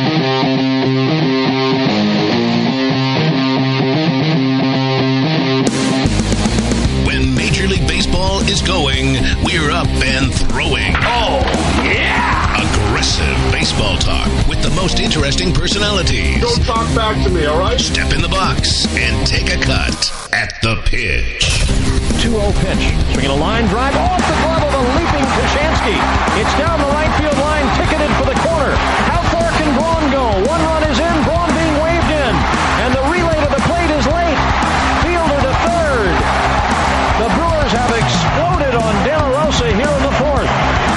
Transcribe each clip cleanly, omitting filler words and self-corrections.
When Major League Baseball is going, we're up and throwing. Oh, yeah! Aggressive baseball talk with the most interesting personalities. Don't talk back to me, all right? Step in the box and take a cut at the pitch. 2-0 pitch. Swinging a line drive off the glove of a leaping Kashansky. It's down the right field line, ticketed for the corner. How far can Braun go? One run is in, Braun being waved in. And the relay to the plate is late. Fielder to third. The Brewers have exploded on De La Rosa here in the fourth.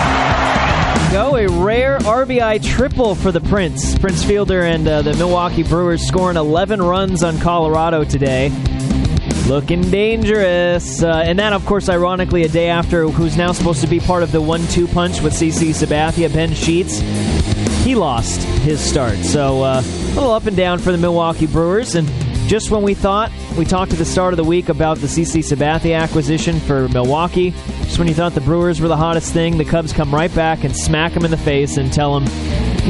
Go a rare RBI triple for the Prince Fielder, and the Milwaukee Brewers scoring 11 runs on Colorado today. Looking dangerous. And that, of course, ironically, a day after who's now supposed to be part of the 1-2 punch with CC Sabathia, Ben Sheets. He lost his start. So a little up and down for the Milwaukee Brewers. And just when we talked at the start of the week about the CC Sabathia acquisition for Milwaukee, just when you thought the Brewers were the hottest thing, the Cubs come right back and smack them in the face and tell them,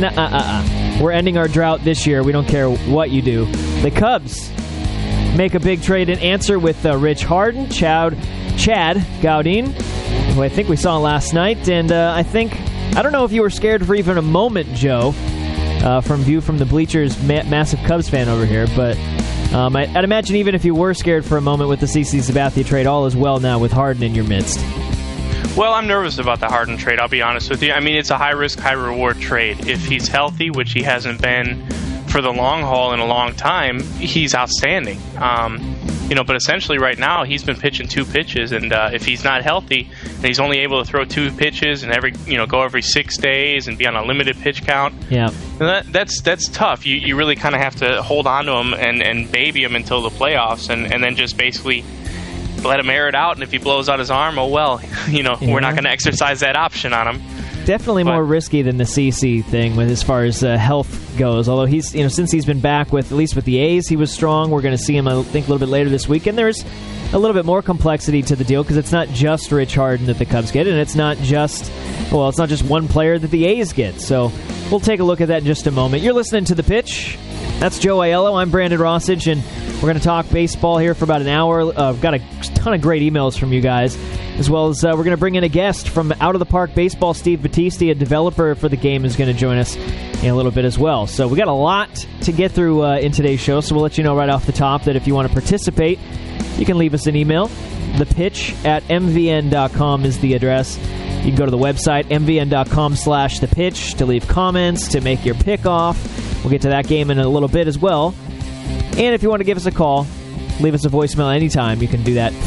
we're ending our drought this year. We don't care what you do. The Cubs make a big trade in answer with Rich Harden, Chad Gaudin, who I think we saw last night. And I don't know if you were scared for even a moment, Joe, from the bleachers, massive Cubs fan over here, but I'd imagine even if you were scared for a moment with the CC Sabathia trade, all is well now with Harden in your midst. Well, I'm nervous about the Harden trade, I'll be honest with you. I mean, it's a high-risk, high-reward trade. If he's healthy, which he hasn't been for the long haul in a long time, he's outstanding. But essentially right now he's been pitching 2 pitches, and if he's not healthy and he's only able to throw 2 pitches and go every 6 days and be on a limited pitch count, that's tough. You really kind of have to hold on to him and baby him until the playoffs, and then just basically let him air it out. And if he blows out his arm, we're not going to exercise that option on him. Definitely more risky than the CC thing as far as health goes. Although he's, since he's been back at least with the A's, he was strong. We're going to see him, I think, a little bit later this week. And there's a little bit more complexity to the deal because it's not just Rich Harden that the Cubs get, and it's not just one player that the A's get. So we'll take a look at that in just a moment. You're listening to The Pitch. That's Joe Aiello. I'm Brandon Rossage, and we're going to talk baseball here for about an hour. I've got a ton of great emails from you guys, as well as we're going to bring in a guest from Out of the Park Baseball. Steve Battisti, a developer for the game, is going to join us in a little bit as well. So we got a lot to get through in today's show, so we'll let you know right off the top that if you want to participate, you can leave us an email. thepitch@mvn.com is the address. You can go to the website, mvn.com/thepitch, to leave comments, to make your pick off. We'll get to that game in a little bit as well. And if you want to give us a call, leave us a voicemail anytime. You can do that.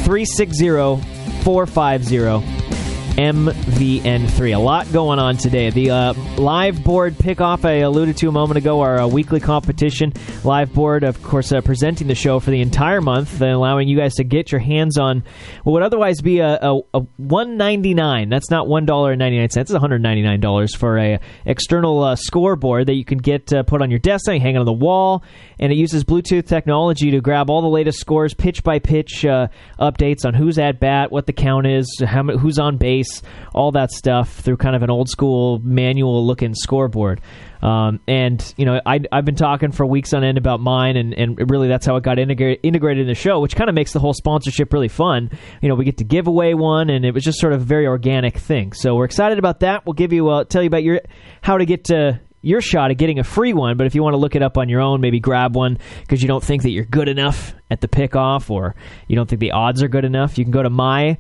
360-450-MVN3. A lot going on today. The live board pickoff I alluded to a moment ago, our weekly competition. Live board, of course, presenting the show for the entire month, allowing you guys to get your hands on what would otherwise be a $199. That's not $1.99. It's $199 for a external scoreboard that you can get put on your desk, and hang it on the wall. And it uses Bluetooth technology to grab all the latest scores, pitch by pitch updates on who's at bat, what the count is, who's on base, all that stuff through kind of an old school manual looking scoreboard. I've been talking for weeks on end about mine, and really that's how it got integrated in the show, which kind of makes the whole sponsorship really fun. We get to give away one, and it was just sort of a very organic thing. So we're excited about that. We'll tell you about how to get to your shot at getting a free one, but if you want to look it up on your own, maybe grab one because you don't think that you're good enough at the pickoff, or you don't think the odds are good enough, you can go to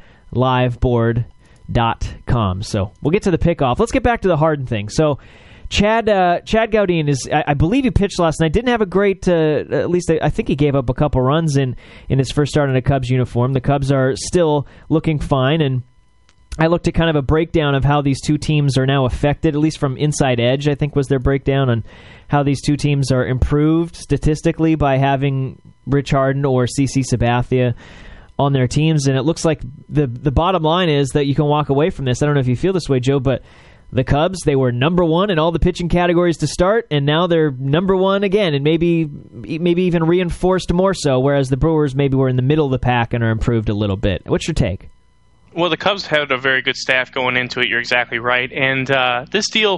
myliveboard.com. So we'll get to the pickoff. Let's get back to the Harden thing. So Chad Gaudin is, I believe he pitched last night. Didn't have a great, at least I think he gave up a couple runs in his first start in a Cubs uniform. The Cubs are still looking fine, and I looked at kind of a breakdown of how these two teams are now affected, at least from Inside Edge, I think was their breakdown on how these two teams are improved statistically by having Rich Harden or CC Sabathia on their teams. And it looks like the bottom line is that you can walk away from this. I don't know if you feel this way, Joe, but the Cubs, they were number one in all the pitching categories to start, and now they're number one again, and maybe even reinforced more so, whereas the Brewers maybe were in the middle of the pack and are improved a little bit. What's your take? Well, the Cubs had a very good staff going into it. You're exactly right. And this deal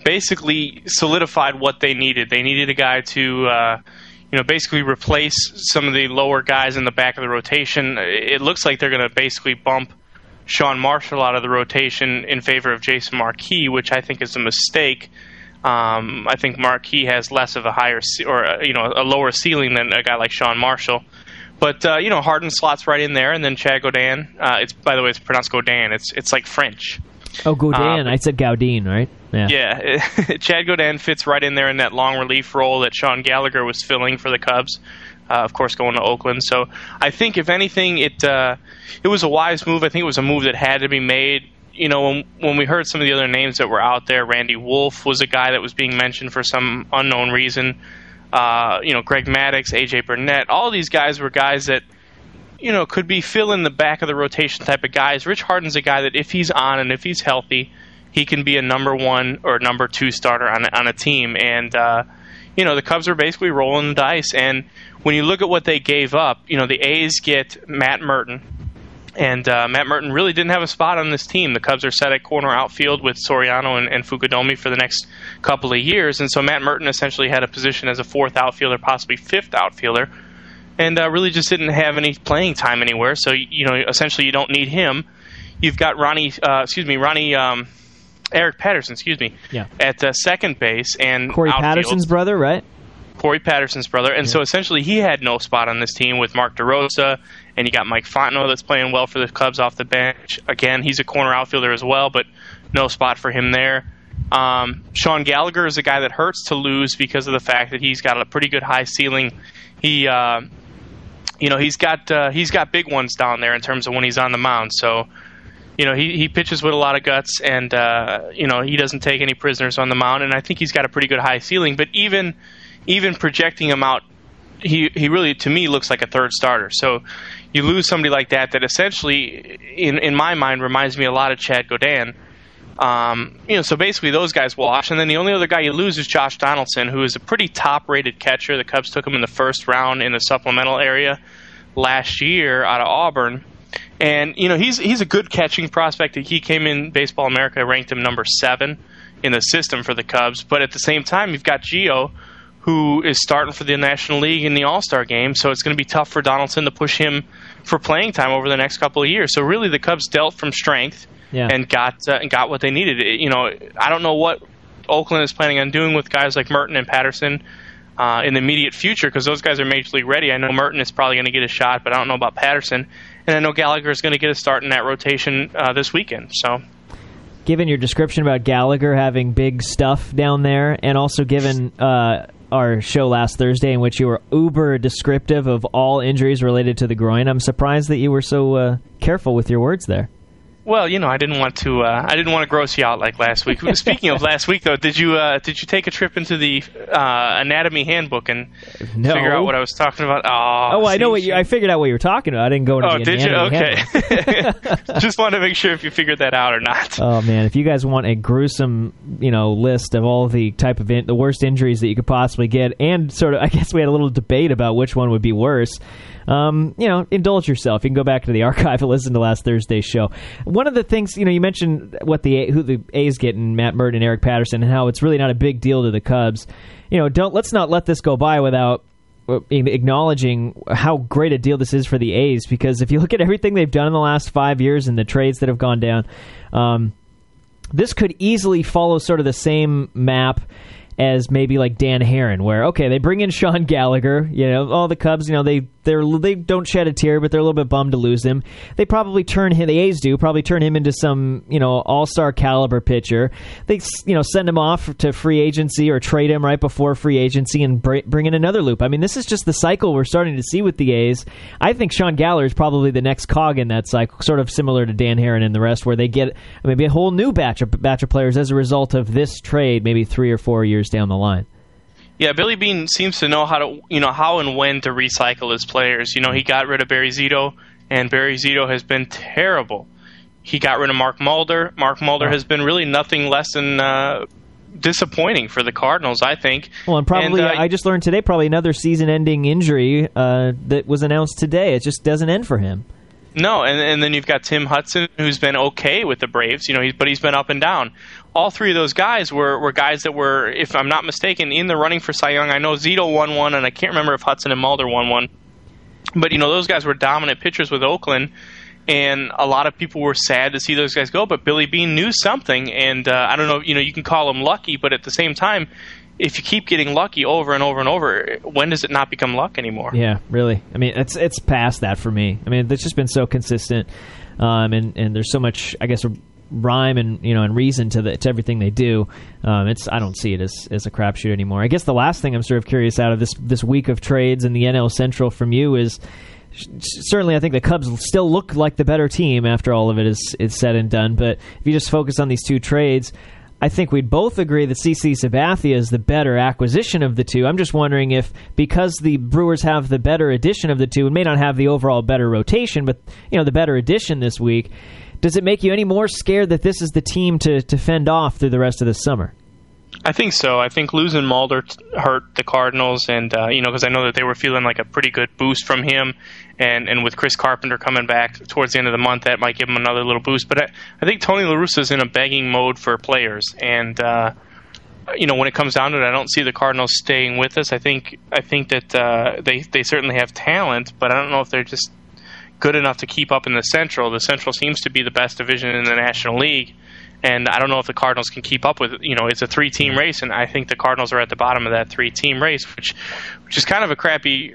basically solidified what they needed. They needed a guy to basically replace some of the lower guys in the back of the rotation. It looks like they're going to basically bump Sean Marshall out of the rotation in favor of Jason Marquis, which I think is a mistake. I think Marquis has less of a lower ceiling than a guy like Sean Marshall. But Harden slots right in there, and then Chad Gaudin. By the way, it's pronounced Gaudin. It's like French. Oh, Gaudin. I said Gaudin, right? Yeah. Chad Gaudin fits right in there in that long relief role that Sean Gallagher was filling for the Cubs. Of course, going to Oakland. So I think, if anything, it was a wise move. I think it was a move that had to be made. When we heard some of the other names that were out there, Randy Wolf was a guy that was being mentioned for some unknown reason. Greg Maddux, AJ Burnett, all these guys were guys that, could be fill in the back of the rotation type of guys. Rich Harden's a guy that if he's on and if he's healthy, he can be a number 1 or number 2 starter on a team. And, the Cubs are basically rolling the dice. And when you look at what they gave up, the A's get Matt Merton. And Matt Merton really didn't have a spot on this team. The Cubs are set at corner outfield with Soriano and Fukudomi for the next couple of years. And so Matt Merton essentially had a position as a 4th outfielder, possibly 5th outfielder, and really just didn't have any playing time anywhere. So, essentially you don't need him. You've got Eric Patterson, at second base. And Corey outfield. Patterson's brother, right? Corey Patterson's brother. And so essentially he had no spot on this team with Mark DeRosa, and you got Mike Fontenot that's playing well for the Cubs off the bench. Again, he's a corner outfielder as well, but no spot for him there. Sean Gallagher is a guy that hurts to lose because of the fact that he's got a pretty good high ceiling. He's got big ones down there in terms of when he's on the mound. So, he pitches with a lot of guts, and he doesn't take any prisoners on the mound. And I think he's got a pretty good high ceiling. But even projecting him out, he really, to me, looks like a 3rd starter. So you lose somebody like that essentially, in my mind, reminds me a lot of Chad Gaudin. So basically those guys wash. And then the only other guy you lose is Josh Donaldson, who is a pretty top-rated catcher. The Cubs took him in the 1st round in the supplemental area last year out of Auburn. And, he's a good catching prospect. He came in Baseball America, ranked him number 7 in the system for the Cubs. But at the same time, you've got Gio, who is starting for the National League in the All-Star game, so it's going to be tough for Donaldson to push him for playing time over the next couple of years. So really, the Cubs dealt from strength and got what they needed. I don't know what Oakland is planning on doing with guys like Merton and Patterson in the immediate future, because those guys are major league ready. I know Merton is probably going to get a shot, but I don't know about Patterson. And I know Gallagher is going to get a start in that rotation this weekend. So, given your description about Gallagher having big stuff down there, and also given our show last Thursday in which you were uber descriptive of all injuries related to the groin, I'm surprised that you were so careful with your words there. Well, I didn't want to gross you out like last week. Speaking of last week, though, did you take a trip into the anatomy handbook and figure out what I was talking about? I know I figured out what you were talking about. I didn't go into the anatomy handbook. Okay. Just wanted to make sure if you figured that out or not. Oh man, if you guys want a gruesome, list of all the type of the worst injuries that you could possibly get, and sort of, I guess we had a little debate about which one would be worse. Indulge yourself. You can go back to the archive and listen to last Thursday's show. One of the things, you mentioned who the A's get in Matt Merton and Eric Patterson, and how it's really not a big deal to the Cubs. Let's not let this go by without acknowledging how great a deal this is for the A's, because if you look at everything they've done in the last 5 years and the trades that have gone down, this could easily follow sort of the same map as maybe like Dan Herron, where, okay, they bring in Sean Gallagher, all the Cubs, they don't shed a tear, but they're a little bit bummed to lose him. They probably the A's do, turn him into some, all-star caliber pitcher. They, send him off to free agency or trade him right before free agency and bring in another loop. I mean, this is just the cycle we're starting to see with the A's. I think Sean Gallagher is probably the next cog in that cycle, sort of similar to Dan Herron and the rest, where they get maybe a whole new batch of players as a result of this trade, maybe 3 or 4 years down the line. Yeah, Billy Beane seems to know how and when to recycle his players. He got rid of Barry Zito, and Barry Zito has been terrible. He got rid of Mark Mulder. Mark Mulder has been really nothing less than disappointing for the Cardinals, I think. Well, and probably, I just learned today, probably another season-ending injury that was announced today. It just doesn't end for him. No, and then you've got Tim Hudson, who's been okay with the Braves, but he's been up and down. All three of those guys were guys that were, if I'm not mistaken, in the running for Cy Young. I know Zito won one, and I can't remember if Hudson and Mulder won one. But, those guys were dominant pitchers with Oakland, and a lot of people were sad to see those guys go, but Billy Beane knew something, and I don't know, you can call him lucky, but at the same time, if you keep getting lucky over and over and over, when does it not become luck anymore? Yeah, really. I mean, it's past that for me. I mean, it's just been so consistent, and there's so much, I guess, rhyme and and reason to everything they do. I don't see it as a crapshoot anymore. I guess the last thing I'm sort of curious out of this week of trades in the NL Central from you is certainly I think the Cubs still look like the better team after all of it is said and done. But if you just focus on these two trades, I think we'd both agree that CC Sabathia is the better acquisition of the two. I'm just wondering if, because the Brewers have the better addition of the two, and may not have the overall better rotation, but the better addition this week, does it make you any more scared that this is the team to fend off through the rest of the summer? I think so. I think losing Mulder hurt the Cardinals, and because I know that they were feeling like a pretty good boost from him, and with Chris Carpenter coming back towards the end of the month, that might give him another little boost. But I think Tony La Russa is in a begging mode for players, and when it comes down to it, I don't see the Cardinals staying with us. I think that they certainly have talent, but I don't know if they're just good enough to keep up in the Central. The Central seems to be the best division in the National League. And I don't know if the Cardinals can keep up with it. It's a 3-team race, and I think the Cardinals are at the bottom of that 3-team race, which is kind of a crappy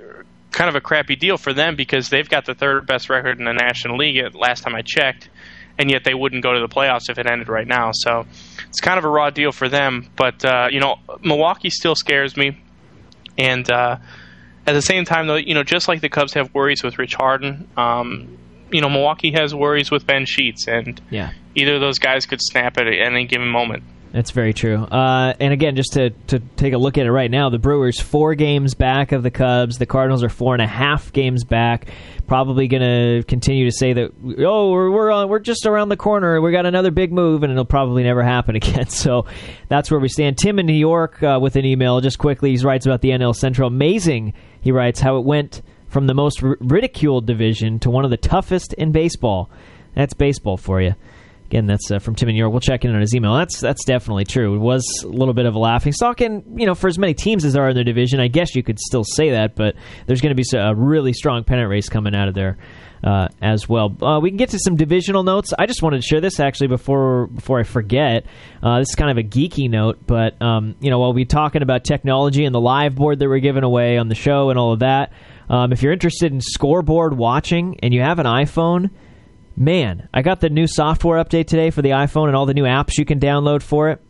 deal for them, because they've got the third best record in the National League last time I checked, and yet they wouldn't go to the playoffs if it ended right now. So it's kind of a raw deal for them. But Milwaukee still scares me, and at the same time, though, just like the Cubs have worries with Rich Harden, Milwaukee has worries with Ben Sheets, and either of those guys could snap at any given moment. That's very true. And again, just to take a look at it right now, the Brewers 4 games back of the Cubs. The Cardinals are 4.5 games back. Probably going to continue to say that, we're just around the corner. We got another big move, and it'll probably never happen again. So that's where we stand. Tim in New York with an email, just quickly, he writes about the NL Central. Amazing, he writes, how it went from the most ridiculed division to one of the toughest in baseball. That's baseball for you. Again, that's from Tim in New York. We'll check in on his email. That's definitely true. It was a little bit of a laughingstock, and for as many teams as there are in the division, I guess you could still say that. But there's going to be a really strong pennant race coming out of there as well. We can get to some divisional notes. I just wanted to share this actually before I forget. This is kind of a geeky note, but while we're talking about technology and the live board that we're giving away on the show and all of that. If you're interested in scoreboard watching and you have an iPhone, man, I got the new software update today for the iPhone and all the new apps you can download for it.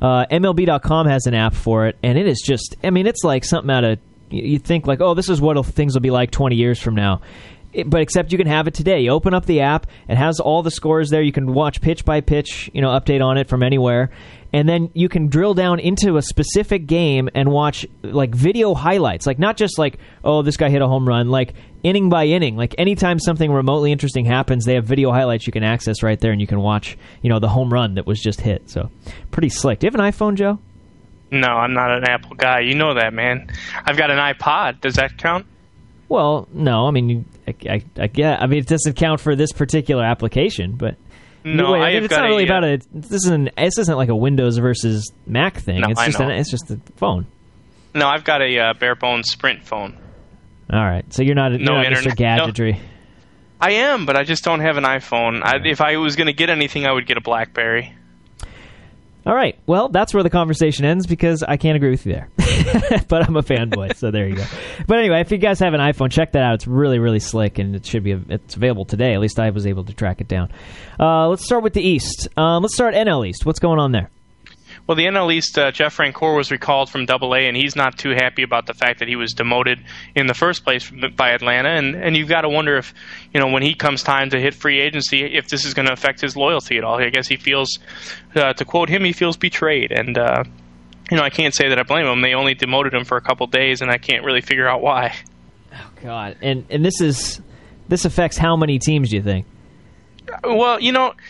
MLB.com has an app for it, and it is just, it's like something out of, you think like, this is what things will be like 20 years from now. But except you can have it today. You open up the app, it has all the scores there. You can watch pitch by pitch, update on it from anywhere. And then you can drill down into a specific game and watch like video highlights. Like not just like, this guy hit a home run, like inning by inning. Like anytime something remotely interesting happens, they have video highlights you can access right there, and you can watch, the home run that was just hit. So pretty slick. Do you have an iPhone, Joe? No, I'm not an Apple guy. You know that, man. I've got an iPod. Does that count? Well, no. I mean, it doesn't count for this particular application, but no, it's not really about it. This isn't like a Windows versus Mac thing. No, it's just a phone. No, I've got a bare bones Sprint phone. All right, so you're not Mr. Gadgetry. No, I am, but I just don't have an iPhone. If I was going to get anything, I would get a BlackBerry. All right. Well, that's where the conversation ends because I can't agree with you there. But I'm a fanboy, so there you go. But anyway, if you guys have an iPhone, check that out. It's really, really slick, and it's available today. At least I was able to track it down. Let's start with the East. Let's start NL East. What's going on there? Well, the NL East, Jeff Francoeur was recalled from AA, and he's not too happy about the fact that he was demoted in the first place by Atlanta. And you've got to wonder if, when he comes time to hit free agency, if this is going to affect his loyalty at all. I guess he feels, to quote him, he feels betrayed. And, I can't say that I blame him. They only demoted him for a couple days, and I can't really figure out why. Oh, God. And this affects how many teams, do you think? Well,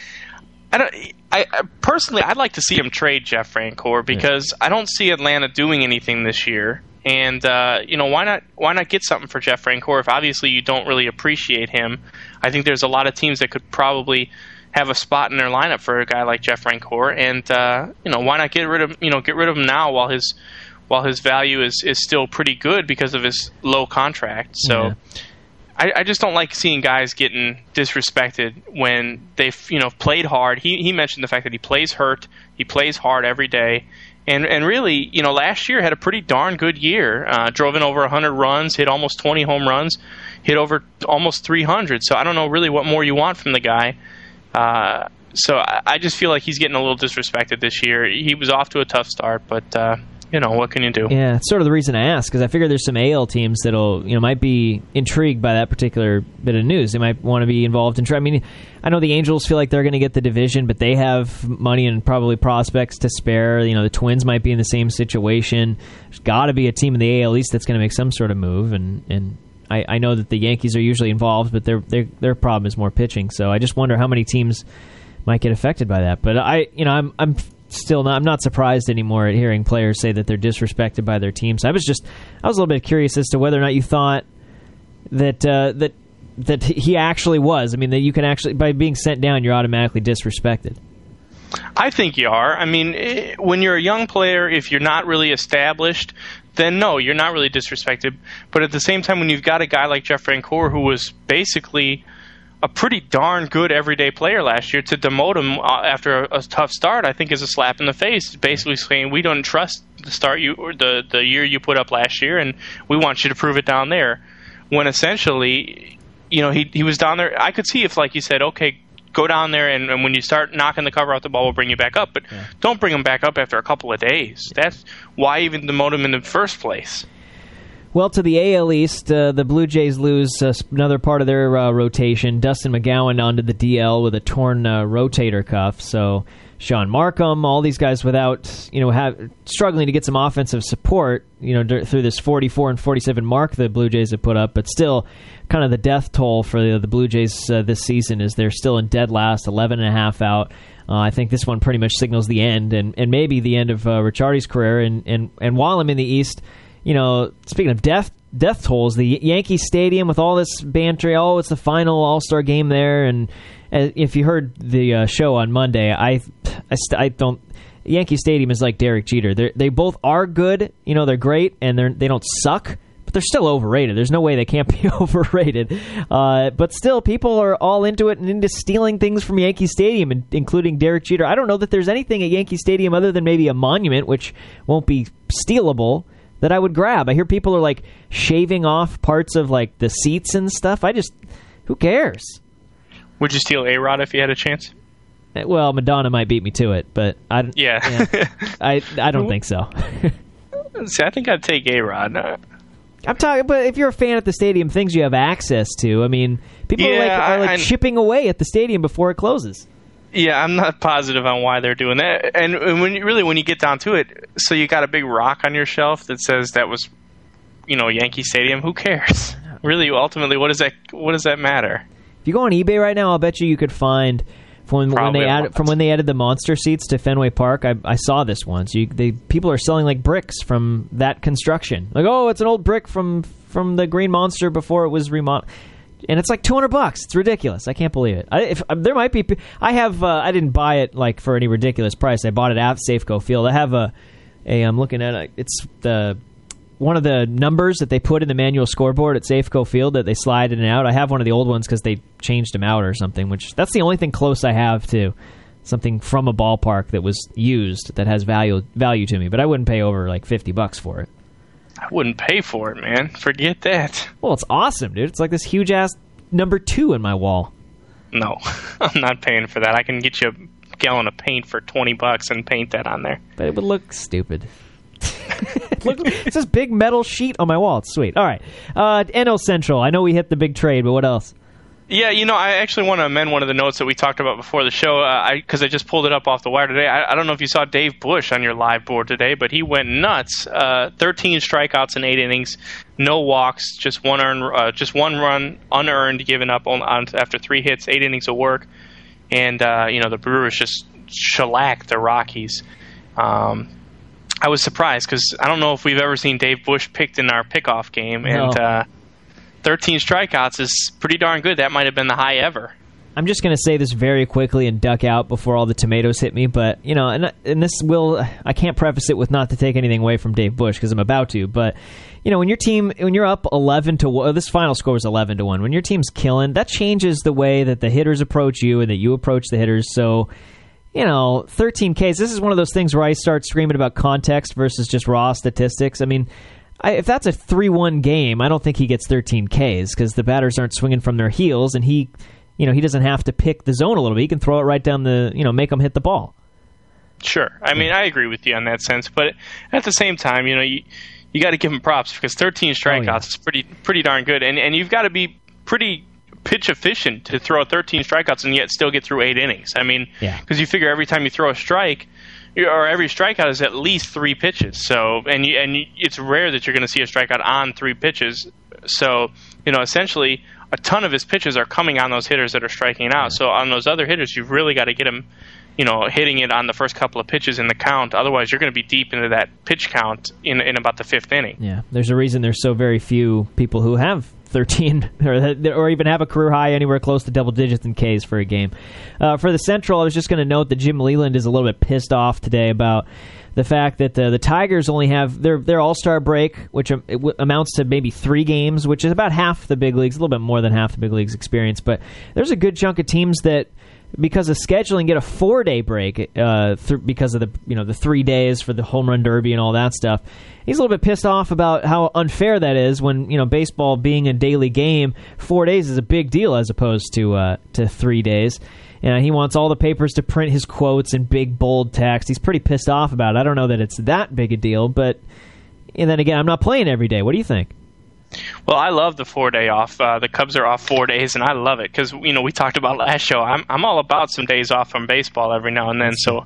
I personally, I'd like to see him trade Jeff Francoeur because I don't see Atlanta doing anything this year, And why not get something for Jeff Francoeur if obviously you don't really appreciate him? I think there's a lot of teams that could probably have a spot in their lineup for a guy like Jeff Francoeur, and why not get rid of him now while his value is still pretty good because of his low contract. So. Yeah. I just don't like seeing guys getting disrespected when they've played hard. He mentioned the fact that he plays hurt, he plays hard every day, and really last year had a pretty darn good year. Drove in over 100 runs, hit almost 20 home runs, hit over almost 300. So I don't know really what more you want from the guy. So I just feel like he's getting a little disrespected this year. He was off to a tough start, but. What can you do? Yeah, it's sort of the reason I asked, because I figure there's some AL teams that'll, might be intrigued by that particular bit of news. They might want to be involved in. I know the Angels feel like they're going to get the division, but they have money and probably prospects to spare. The Twins might be in the same situation. There's got to be a team in the AL East that's going to make some sort of move, and I know that the Yankees are usually involved, but their problem is more pitching. So I just wonder how many teams might get affected by that. But I'm not surprised anymore at hearing players say that they're disrespected by their teams. I was a little bit curious as to whether or not you thought that he actually was. That you can actually, by being sent down, you're automatically disrespected. I think you are. When you're a young player, if you're not really established, then no, you're not really disrespected. But at the same time, when you've got a guy like Jeff Francoeur, who was basically a pretty darn good everyday player last year, to demote him after a tough start, I think is a slap in the face. Basically saying, we don't trust the start the year you put up last year, and we want you to prove it down there. When essentially, he was down there. I could see if, like you said, okay, go down there, and when you start knocking the cover off the ball, we'll bring you back up. But don't bring him back up after a couple of days. That's why even demote him in the first place. Well, to the AL East, the Blue Jays lose another part of their rotation. Dustin McGowan onto the DL with a torn rotator cuff. So Sean Markham, all these guys without, struggling to get some offensive support, through this 44 and 47 mark the Blue Jays have put up. But still, kind of the death toll for the Blue Jays this season is they're still in dead last, 11.5 out. I think this one pretty much signals the end, and maybe the end of Ricciardi's career. And while I'm in the East, speaking of death tolls, the Yankee Stadium with all this banter, it's the final All-Star game there, and if you heard the show on Monday, I don't. Yankee Stadium is like Derek Jeter. They both are good, they're great, and they don't suck, but they're still overrated. There's no way they can't be overrated. But still, people are all into it and into stealing things from Yankee Stadium, including Derek Jeter. I don't know that there's anything at Yankee Stadium other than maybe a monument, which won't be stealable, that I would grab. I hear people are shaving off parts of the seats and stuff. Who cares? Would you steal A-Rod if you had a chance? Well, Madonna might beat me to it, but I don't think so. See, I think I'd take A-Rod. I'm talking, but if you're a fan at the stadium, things you have access to. People are chipping away at the stadium before it closes. Yeah, I'm not positive on why they're doing that. And when you get down to it, so you got a big rock on your shelf that says that was, Yankee Stadium. Who cares? Really, ultimately, what does that matter? If you go on eBay right now, I'll bet you could find from when they added the monster seats to Fenway Park. I saw this once. People are selling bricks from that construction. It's an old brick from the Green Monster before it was remodeled. And it's $200. It's ridiculous. I can't believe it. There might be. I have. I didn't buy it for any ridiculous price. I bought it at Safeco Field. I have I'm looking at it. It's one of the numbers that they put in the manual scoreboard at Safeco Field that they slide in and out. I have one of the old ones because they changed them out or something. That's the only thing close I have to something from a ballpark that was used that has value to me. But I wouldn't pay over $50 for it. I wouldn't pay for it, man. Forget that. Well, it's awesome, dude. It's this huge-ass number 2 in my wall. No, I'm not paying for that. I can get you a gallon of paint for $20 and paint that on there. But it would look stupid. It's this big metal sheet on my wall. It's sweet. All right. NL Central. I know we hit the big trade, but what else? Yeah, I actually want to amend one of the notes that we talked about before the show, because I just pulled it up off the wire today. I don't know if you saw Dave Bush on your live board today, but he went nuts. 13 strikeouts in 8 innings, no walks, just one run unearned, given up after 3 hits, 8 innings of work, and the Brewers just shellacked the Rockies. I was surprised because I don't know if we've ever seen Dave Bush picked in our pickoff game, and 13 strikeouts is pretty darn good. That might have been the high ever. I'm just going to say this very quickly and duck out before all the tomatoes hit me, but, and this will, I can't preface it with not to take anything away from Dave Bush because I'm about to, but, when you're up 11-1, this final score is 11-1, when your team's killing, that changes the way that the hitters approach you and that you approach the hitters, so, 13 Ks, this is one of those things where I start screaming about context versus just raw statistics. I mean, if that's a 3-1 game, I don't think he gets 13 Ks because the batters aren't swinging from their heels, and he doesn't have to pick the zone a little bit. He can throw it right down make them hit the ball. Sure. I mean, I agree with you on that sense, but at the same time, you got to give him props because 13 strikeouts is pretty darn good, and you've got to be pretty pitch efficient to throw 13 strikeouts and yet still get through 8 innings. I mean, because you figure every time you throw a strike, or every strikeout is at least 3 pitches. So, and it's rare that you're going to see a strikeout on 3 pitches. So, essentially, a ton of his pitches are coming on those hitters that are striking out. So on those other hitters, you've really got to get him, hitting it on the first couple of pitches in the count. Otherwise, you're going to be deep into that pitch count in about the 5th inning. Yeah, there's a reason there's so very few people who have 13 or even have a career high anywhere close to double digits in Ks for a game. For the Central, I was just going to note that Jim Leland is a little bit pissed off today about the fact that the Tigers only have their All-Star break, which amounts to maybe 3 games, which is about half the big leagues, a little bit more than half the big leagues experience. But there's a good chunk of teams that, because of scheduling, get a 4-day break because of the 3 days for the home run derby and all that stuff. He's a little bit pissed off about how unfair that is when baseball being a daily game, 4 days is a big deal as opposed to 3 days. And he wants all the papers to print his quotes in big, bold text. He's pretty pissed off about it. I don't know that it's that big a deal, but and then again, I'm not playing every day. What do you think? Well, I love the 4-day off. The Cubs are off 4 days, and I love it because we talked about last show. I'm all about some days off from baseball every now and then. So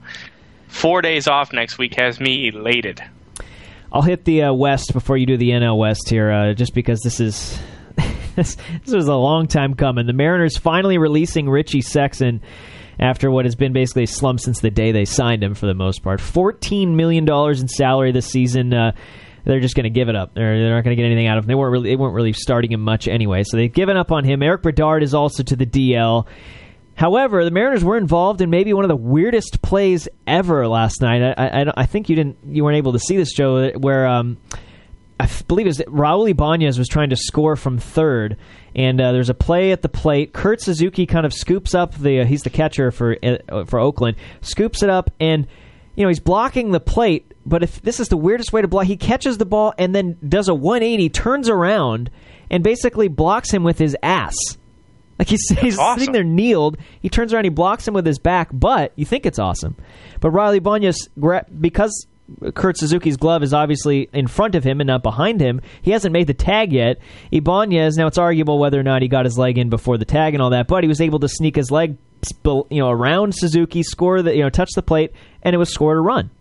4 days off next week has me elated. I'll hit the West before you do the NL West here, just because this is this was a long time coming. The Mariners finally releasing Richie Sexson after what has been basically a slump since the day they signed him for the most part. $14 million in salary this season. They're just going to give it up. They're not going to get anything out of him. They weren't really starting him much anyway, so they've given up on him. Eric Bedard is also to the DL. However, the Mariners were involved in maybe one of the weirdest plays ever last night. I think you weren't able to see this, Joe, where I believe it was Raul Ibanez was trying to score from third, and there's a play at the plate. Kurt Suzuki kind of scoops up he's the catcher for Oakland, scoops it up, and he's blocking the plate. But if this is the weirdest way to block, he catches the ball and then does a 180, turns around, and basically blocks him with his ass. Like he's awesome. Sitting there kneeled. He turns around, he blocks him with his back, but you think it's awesome. But Raul Ibanez, because Kurt Suzuki's glove is obviously in front of him and not behind him, he hasn't made the tag yet. Ibanez, now it's arguable whether or not he got his leg in before the tag and all that, but he was able to sneak his leg around Suzuki, score touch the plate, and it was scored a run.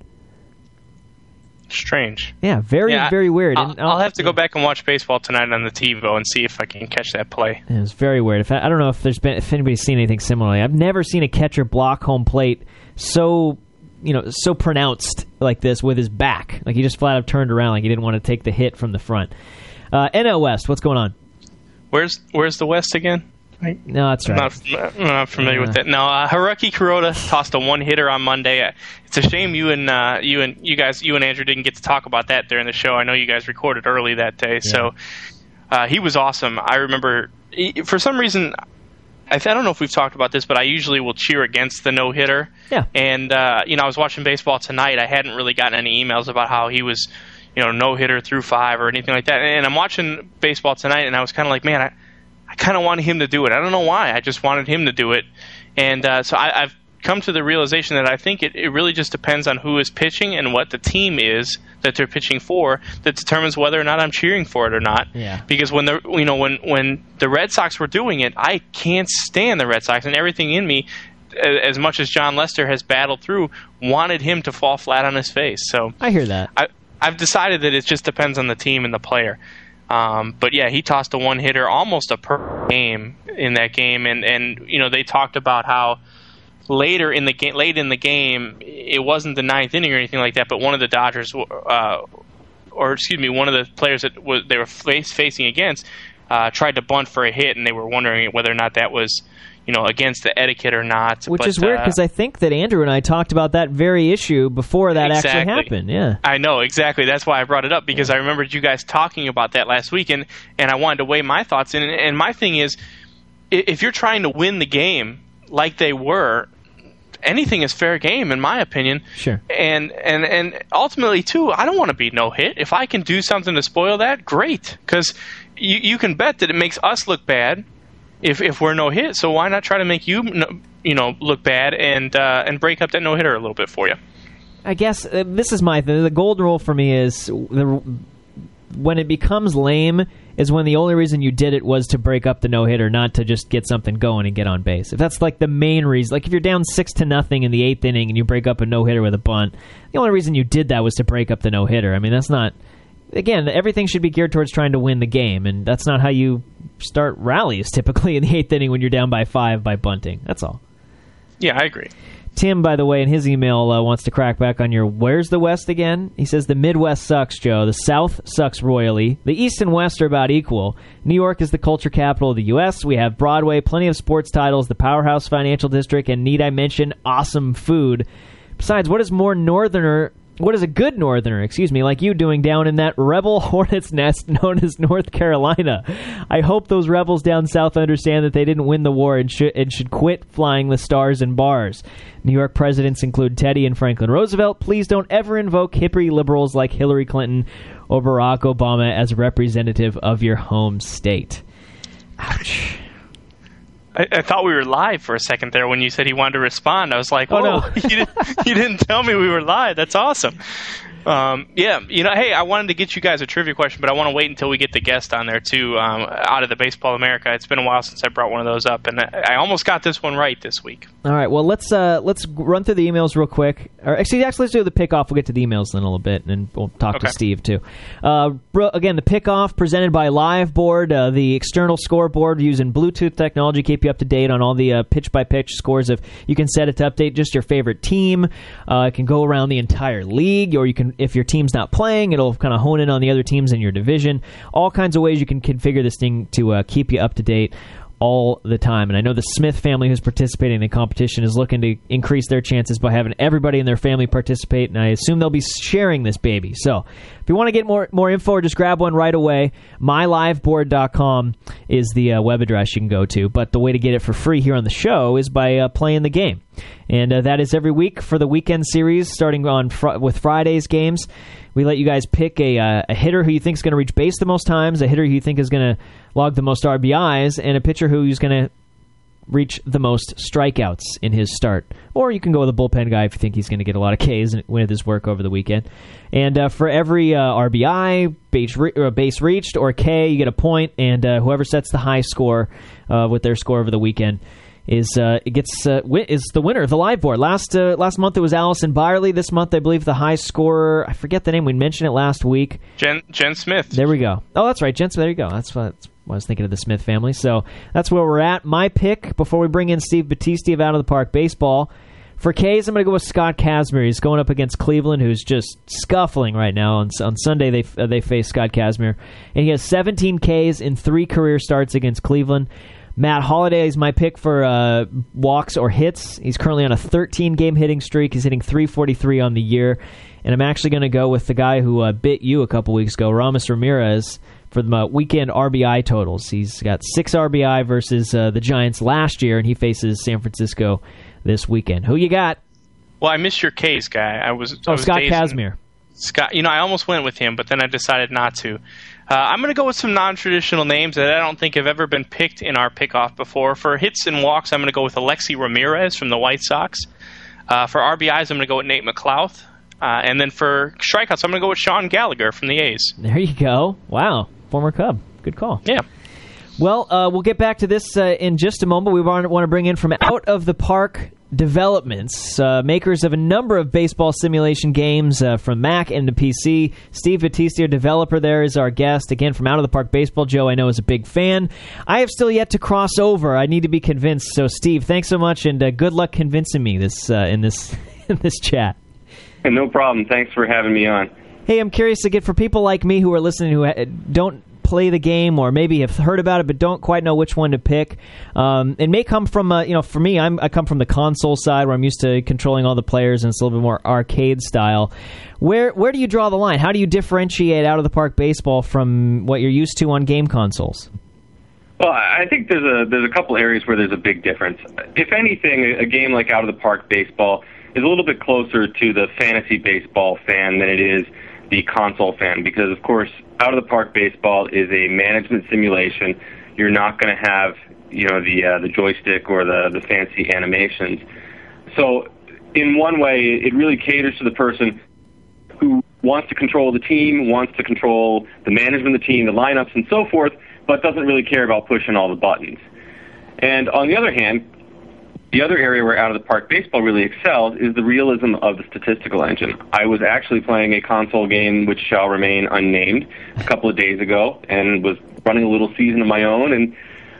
Strange. Yeah, very weird. I'll have to go back and watch baseball tonight on the TiVo and see if I can catch that play. It was very weird. I don't know if anybody's seen anything similarly. I've never seen a catcher block home plate so pronounced like this with his back. Like he just flat out turned around like he didn't want to take the hit from the front. NL West, what's going on? Where's the West again? No, that's right. I'm not familiar with that. No, Haruki Kuroda tossed a 1-hitter on Monday. It's a shame you and Andrew didn't get to talk about that during the show. I know you guys recorded early that day, so he was awesome. I remember for some reason, I don't know if we've talked about this, but I usually will cheer against the no-hitter. Yeah. And I was watching baseball tonight. I hadn't really gotten any emails about how he was, no-hitter through 5 or anything like that. And I'm watching baseball tonight, and I was kind of like, man, I kind of wanted him to do it. I don't know why. I just wanted him to do it. And so I've come to the realization that I think it really just depends on who is pitching and what the team is that they're pitching for that determines whether or not I'm cheering for it or not. Yeah. Because when the Red Sox were doing it, I can't stand the Red Sox, and everything in me, as much as John Lester has battled through, wanted him to fall flat on his face. So I hear that. I've decided that it just depends on the team and the player. But yeah, he tossed a 1-hitter almost a per game in that game, and they talked about how late in the game, it wasn't the ninth inning or anything like that, but one of the Dodgers, one of the players that they were facing against, tried to bunt for a hit, and they were wondering whether or not that was, against the etiquette or not. Which is weird, because I think that Andrew and I talked about that very issue before that actually happened. Yeah, I know, exactly. That's why I brought it up, because I remembered you guys talking about that last week, and I wanted to weigh my thoughts in. And my thing is, if you're trying to win the game like they were, anything is fair game, in my opinion. Sure. And ultimately, too, I don't want to be no-hit. If I can do something to spoil that, great, because you can bet that it makes us look bad if we're no hit, so why not try to make you look bad and break up that no hitter a little bit for you? I guess this is my thing. The golden rule for me is when it becomes lame is when the only reason you did it was to break up the no hitter, not to just get something going and get on base. If that's like the main reason, like if you're down 6-0 in the 8th inning and you break up a no hitter with a bunt, the only reason you did that was to break up the no hitter. I mean, that's not. Again, everything should be geared towards trying to win the game, and that's not how you start rallies typically in the 8th inning when you're down by 5 by bunting. That's all. Yeah, I agree. Tim, by the way, in his email wants to crack back on your where's the West again? He says the Midwest sucks, Joe. The South sucks royally. The East and West are about equal. New York is the culture capital of the U.S. We have Broadway, plenty of sports titles, the powerhouse financial district, and need I mention awesome food. Besides, what is a good northerner, like you doing down in that rebel hornet's nest known as North Carolina? I hope those rebels down south understand that they didn't win the war and should quit flying the stars and bars. New York presidents include Teddy and Franklin Roosevelt. Please don't ever invoke hippie liberals like Hillary Clinton or Barack Obama as a representative of your home state. Ouch. I thought we were live for a second there when you said he wanted to respond. I was like, oh, no. You didn't tell me we were live. That's awesome. Hey, I wanted to get you guys a trivia question, but I want to wait until we get the guest on there, too, out of the Baseball America. It's been a while since I brought one of those up, and I almost got this one right this week. All right, well, let's run through the emails real quick. Or actually, let's do the pickoff. We'll get to the emails in a little bit, and we'll talk to Steve, too. Again, the pickoff presented by LiveBoard, the external scoreboard using Bluetooth technology, keep you up to date on all the pitch-by-pitch scores. You can set it to update just your favorite team. It can go around the entire league, or you can, if your team's not playing, it'll kind of hone in on the other teams in your division. All kinds of ways you can configure this thing to keep you up to date all the time. And I know the Smith family, who's participating in the competition, is looking to increase their chances by having everybody in their family participate, and I assume they'll be sharing this baby. So if you want to get more info, or just grab one right away, myliveboard.com is the web address you can go to. But the way to get it for free here on the show is by playing the game. And that is every week for the weekend series, starting on with Friday's games. We let you guys pick a hitter who you think is going to reach base the most times, a hitter who you think is going to log the most RBIs, and a pitcher who's going to reach the most strikeouts in his start. Or you can go with a bullpen guy if you think he's going to get a lot of Ks with his work over the weekend. And for every RBI, base reached, or K, you get a point, and whoever sets the high score with their score over the weekend is the winner of the live board. Last month it was Allison Byerly. This month I believe the high scorer, I forget the name, we mentioned it last week. Jen Smith. There we go. Oh, that's right, Jen Smith. There you go. That's what I was thinking of, the Smith family. So that's where we're at. My pick, before we bring in Steve Battisti of Out of the Park Baseball, for K's, I'm going to go with Scott Kazmir. He's going up against Cleveland, who's just scuffling right now. On Sunday, they face Scott Kazmir, and he has 17 Ks in 3 career starts against Cleveland. Matt Holliday is my pick for walks or hits. He's currently on a 13-game hitting streak. He's hitting .343 on the year. And I'm actually going to go with the guy who bit you a couple weeks ago, Ramos Ramirez, for the weekend RBI totals. He's got 6 RBI versus the Giants last year, and he faces San Francisco this weekend. Who you got? Well, I missed your case, guy. I was Scott Kazmir. Scott, I almost went with him, but then I decided not to. I'm going to go with some non-traditional names that I don't think have ever been picked in our pickoff before. For hits and walks, I'm going to go with Alexi Ramirez from the White Sox. For RBIs, I'm going to go with Nate McLouth. And then for strikeouts, I'm going to go with Sean Gallagher from the A's. There you go. Wow. Former Cub. Good call. Yeah. Well, we'll get back to this in just a moment. We want to bring in from Out of the Park Developments, makers of a number of baseball simulation games from Mac and the PC. Steve Battista, developer there, is our guest. Again, from Out of the Park Baseball. Joe, I know, is a big fan. I have still yet to cross over. I need to be convinced. So, Steve, thanks so much, and good luck convincing me in this chat. No problem. Thanks for having me on. Hey, I'm curious again, for people like me who are listening who don't play the game or maybe have heard about it but don't quite know which one to pick. It may come from, for me, I come from the console side where I'm used to controlling all the players and it's a little bit more arcade style. Where do you draw the line? How do you differentiate Out of the Park Baseball from what you're used to on game consoles? Well, I think there's a couple areas where there's a big difference. If anything, a game like Out of the Park Baseball is a little bit closer to the fantasy baseball fan than it is the console fan, because of course Out of the Park Baseball is a management simulation. You're not going to have the joystick or the fancy animations. So in one way, it really caters to the person who wants to control the team, wants to control the management of the team, the lineups, and so forth, but doesn't really care about pushing all the buttons. And on the other hand, the other area where Out of the Park Baseball really excels is the realism of the statistical engine. I was actually playing a console game which shall remain unnamed a couple of days ago and was running a little season of my own, and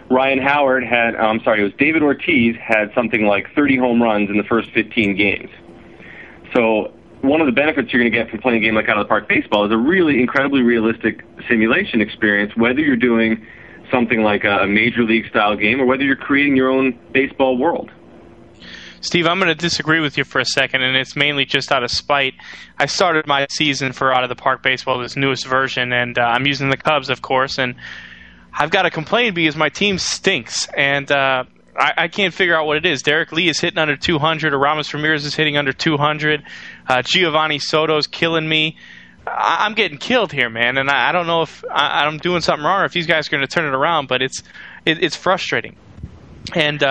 David Ortiz had something like 30 home runs in the first 15 games. So one of the benefits you're going to get from playing a game like Out of the Park Baseball is a really incredibly realistic simulation experience, whether you're doing something like a Major League style game or whether you're creating your own baseball world. Steve, I'm going to disagree with you for a second, and it's mainly just out of spite. I started my season for Out of the Park Baseball, this newest version, and I'm using the Cubs, of course, and I've got to complain because my team stinks, and I can't figure out what it is. Derek Lee is hitting under 200, Aramis Ramirez is hitting under 200, Giovanni Soto's killing me. I'm getting killed here, man, and I don't know if I'm doing something wrong or if these guys are going to turn it around, but it's frustrating. And,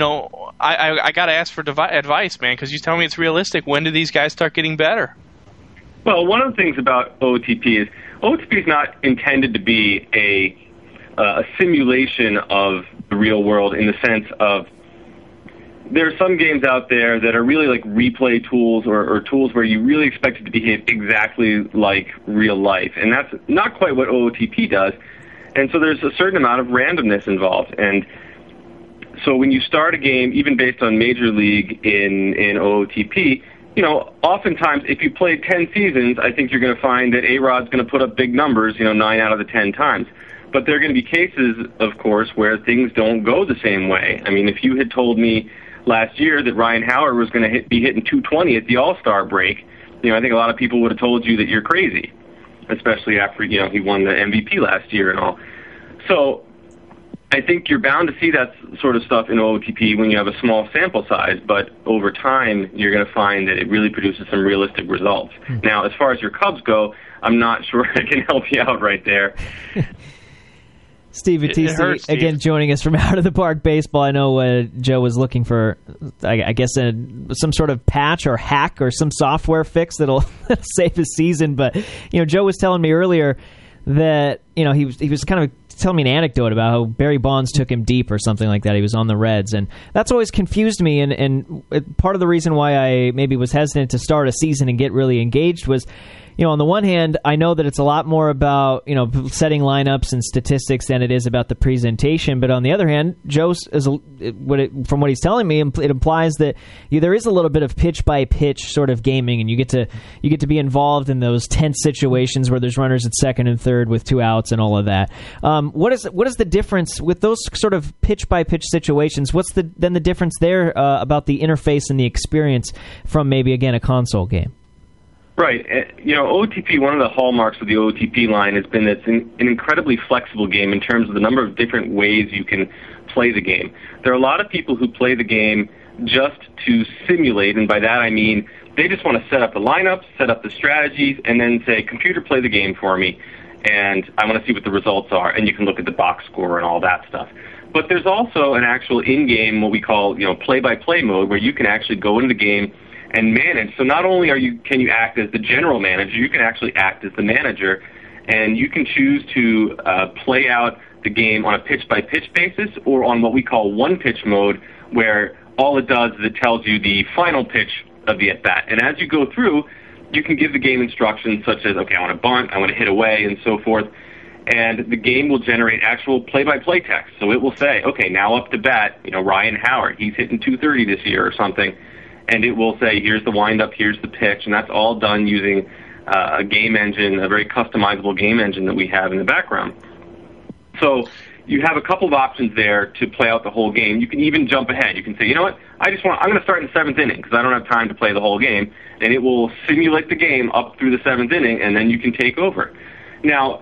I got to ask for advice, man, because you tell me it's realistic. When do these guys start getting better? Well, one of the things about OOTP is not intended to be a simulation of the real world in the sense of there are some games out there that are really like replay tools or tools where you really expect it to behave exactly like real life. And that's not quite what OOTP does. And so there's a certain amount of randomness involved. And so when you start a game, even based on Major League in OOTP, oftentimes if you play 10 seasons, I think you're going to find that A-Rod's going to put up big numbers, 9 out of the 10 times. But there are going to be cases, of course, where things don't go the same way. I mean, if you had told me last year that Ryan Howard was going to be hitting 220 at the All-Star break, I think a lot of people would have told you that you're crazy, especially after, he won the MVP last year and all. So I think you're bound to see that sort of stuff in OOTP when you have a small sample size, but over time you're going to find that it really produces some realistic results. Now, as far as your Cubs go, I'm not sure I can help you out right there. Steve Battista, again, joining us from Out of the Park Baseball. I know Joe was looking for, I guess, some sort of patch or hack or some software fix that'll save his season. But, Joe was telling me earlier that, he was kind of telling me an anecdote about how Barry Bonds took him deep or something like that. He was on the Reds, and that's always confused me. And part of the reason why I maybe was hesitant to start a season and get really engaged was, on the one hand, I know that it's a lot more about, setting lineups and statistics than it is about the presentation. But on the other hand, Joe, from what he's telling me, it implies that there is a little bit of pitch-by-pitch sort of gaming, and you get to be involved in those tense situations where there's runners at second and third with 2 outs and all of that. What is the difference with those sort of pitch-by-pitch situations? What's the difference there about the interface and the experience from maybe, again, a console game? Right. OOTP, one of the hallmarks of the OOTP line has been that it's an incredibly flexible game in terms of the number of different ways you can play the game. There are a lot of people who play the game just to simulate, and by that I mean they just want to set up the lineups, set up the strategies, and then say, computer, play the game for me, and I want to see what the results are, and you can look at the box score and all that stuff. But there's also an actual in-game, what we call, play-by-play mode, where you can actually go into the game and manage. So not only can you act as the general manager, you can actually act as the manager, and you can choose to play out the game on a pitch-by-pitch basis or on what we call one-pitch mode, where all it does is it tells you the final pitch of the at-bat. And as you go through, you can give the game instructions such as, okay, I want to bunt, I want to hit away, and so forth. And the game will generate actual play-by-play text. So it will say, okay, now up to bat, Ryan Howard, he's hitting 230 this year or something. And it will say, here's the windup, here's the pitch. And that's all done using a game engine, a very customizable game engine that we have in the background. So you have a couple of options there to play out the whole game. You can even jump ahead. You can say, you know what, I'm going to start in the 7th inning because I don't have time to play the whole game. And it will simulate the game up through the 7th inning, and then you can take over. Now,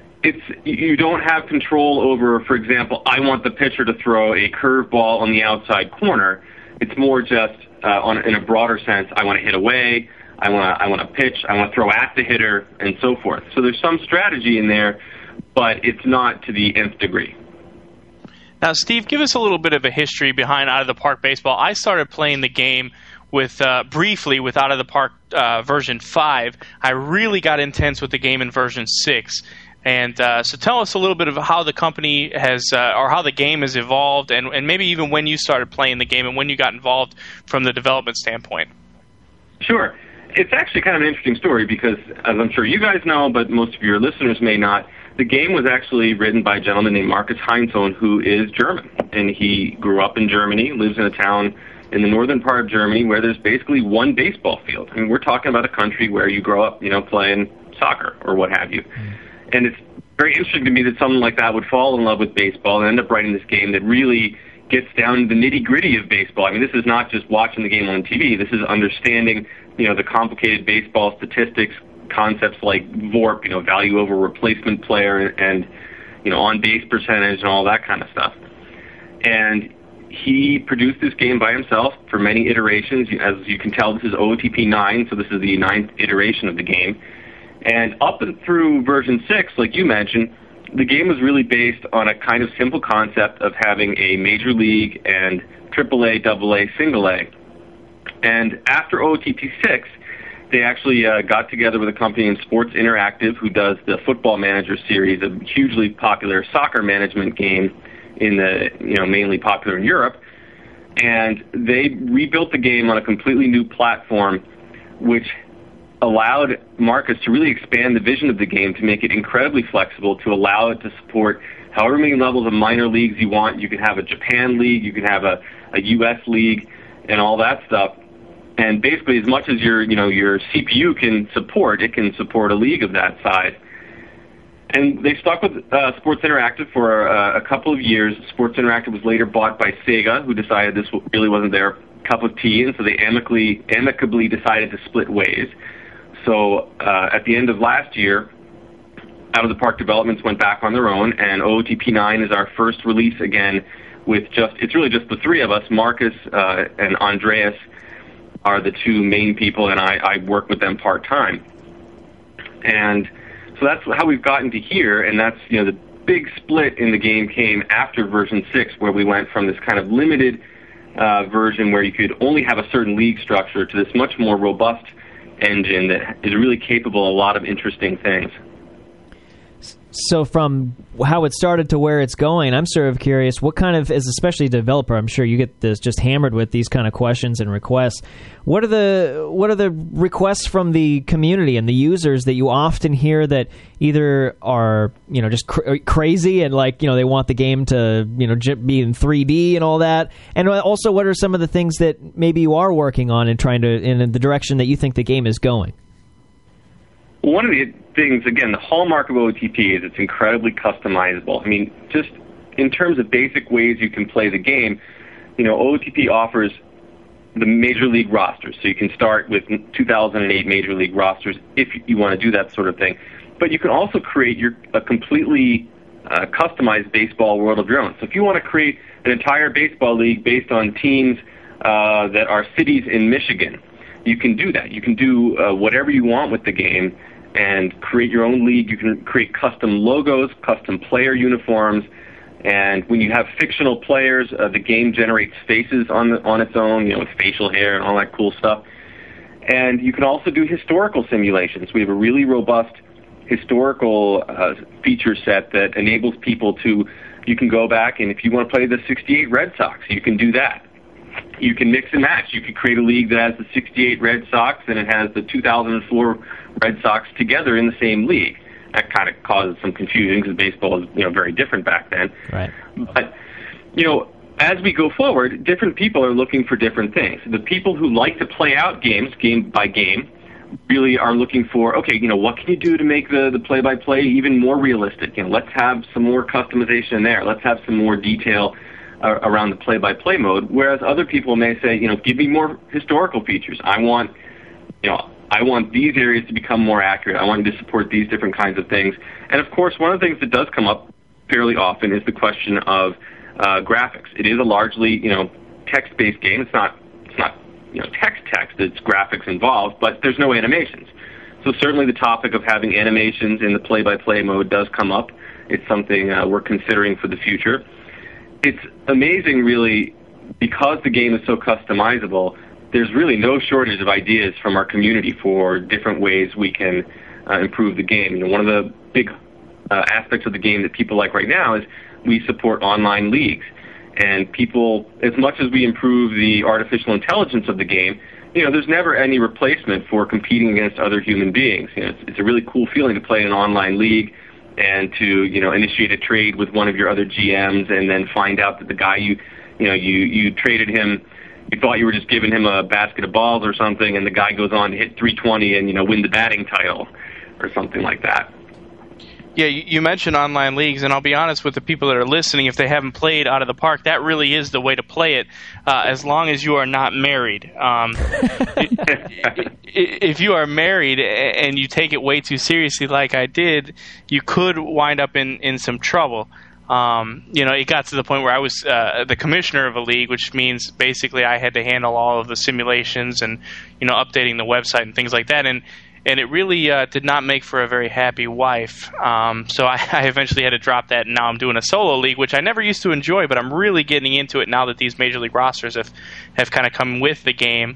you don't have control over, for example, I want the pitcher to throw a curveball on the outside corner. It's more just in a broader sense, I want to hit away, I want to pitch, I want to throw at the hitter, and so forth. So there's some strategy in there, but it's not to the nth degree. Now, Steve, give us a little bit of a history behind Out of the Park Baseball. I started playing the game briefly with Out of the Park version 5. I really got intense with the game in version 6. And so tell us a little bit of how the company has, or how the game has evolved, and maybe even when you started playing the game and when you got involved from the development standpoint. Sure. It's actually kind of an interesting story because, as I'm sure you guys know, but most of your listeners may not, the game was actually written by a gentleman named Markus Heinsohn, who is German. And he grew up in Germany, lives in a town in the northern part of Germany where there's basically one baseball field. I mean, we're talking about a country where you grow up, playing soccer or what have you. And it's very interesting to me that someone like that would fall in love with baseball and end up writing this game that really gets down to the nitty-gritty of baseball. I mean, this is not just watching the game on TV. This is understanding, the complicated baseball statistics, concepts like VORP, value over replacement player, and on-base percentage and all that kind of stuff. And he produced this game by himself for many iterations. As you can tell, this is OOTP 9, so this is the 9th iteration of the game. And up and through version 6, like you mentioned, the game was really based on a kind of simple concept of having a major league and AAA, AA, single A. And after OOTP 6, they actually got together with a company named Sports Interactive, who does the Football Manager series, a hugely popular soccer management game mainly popular in Europe. And they rebuilt the game on a completely new platform, which allowed Markus to really expand the vision of the game to make it incredibly flexible, to allow it to support however many levels of minor leagues you want. You can have a Japan league, you can have a U.S. league, and all that stuff. And basically, as much as your CPU can support, it can support a league of that size. And they stuck with Sports Interactive for a couple of years. Sports Interactive was later bought by Sega, who decided this really wasn't their cup of tea, and so they amicably decided to split ways. So at the end of last year, Out of the Park Developments went back on their own, and OOTP 9 is our first release again with it's really just the three of us. Markus and Andreas are the two main people, and I work with them part-time. And so that's how we've gotten to here, and that's, the big split in the game came after version 6, where we went from this kind of limited version where you could only have a certain league structure to this much more robust engine that is really capable of a lot of interesting things. So from how it started to where it's going, I'm sort of curious, what kind of, as especially a developer, I'm sure you get this just hammered with these kind of questions and requests. What are the requests from the community and the users that you often hear that either are, just crazy and they want the game to, be in 3D and all that? And also, what are some of the things that maybe you are working on and trying to, in the direction that you think the game is going? One of the things, again, the hallmark of OOTP is it's incredibly customizable. I mean, just in terms of basic ways you can play the game, OOTP offers the Major League rosters. So you can start with 2008 Major League rosters if you want to do that sort of thing. But you can also create a completely customized baseball world of your own. So if you want to create an entire baseball league based on teams that are cities in Michigan, you can do that. You can do whatever you want with the game and create your own league. You can create custom logos, custom player uniforms, and when you have fictional players, the game generates faces on its own, with facial hair and all that cool stuff. And you can also do historical simulations. We have a really robust historical feature set that enables people to, you can go back and if you want to play the 68 Red Sox, you can do that. you can mix and match. You could create a league that has the 68 Red Sox and it has the 2004 Red Sox together in the same league. That kind of causes some confusion because baseball is very different back then. Right. But as we go forward, different people are looking for different things. The people who like to play out games, game by game, really are looking for, okay, what can you do to make the play-by-play even more realistic? Let's have some more customization in there. Let's have some more detail around the play-by-play mode. Whereas other people may say, give me more historical features. I want these areas to become more accurate. I want you to support these different kinds of things. And of course, one of the things that does come up fairly often is the question of graphics. It is a largely, text-based game. It's not text, it's graphics involved, but there's no animations. So certainly the topic of having animations in the play-by-play mode does come up. It's something we're considering for the future. It's amazing, really, because the game is so customizable, there's really no shortage of ideas from our community for different ways we can improve the game. One of the big aspects of the game that people like right now is we support online leagues. And people, as much as we improve the artificial intelligence of the game, there's never any replacement for competing against other human beings. It's a really cool feeling to play in an online league and to, initiate a trade with one of your other GMs and then find out that the guy you traded him, you thought you were just giving him a basket of balls or something, and the guy goes on to hit 320 and, win the batting title or something like that. Yeah, you mentioned online leagues, and I'll be honest with the people that are listening, if they haven't played Out of the Park, that really is the way to play it, as long as you are not married. If you are married and you take it way too seriously like I did, you could wind up in some trouble. It got to the point where I was the commissioner of a league, which means basically I had to handle all of the simulations and, updating the website and things like that. And it really did not make for a very happy wife. So I eventually had to drop that, and now I'm doing a solo league, which I never used to enjoy, but I'm really getting into it now that these Major League rosters have kind of come with the game.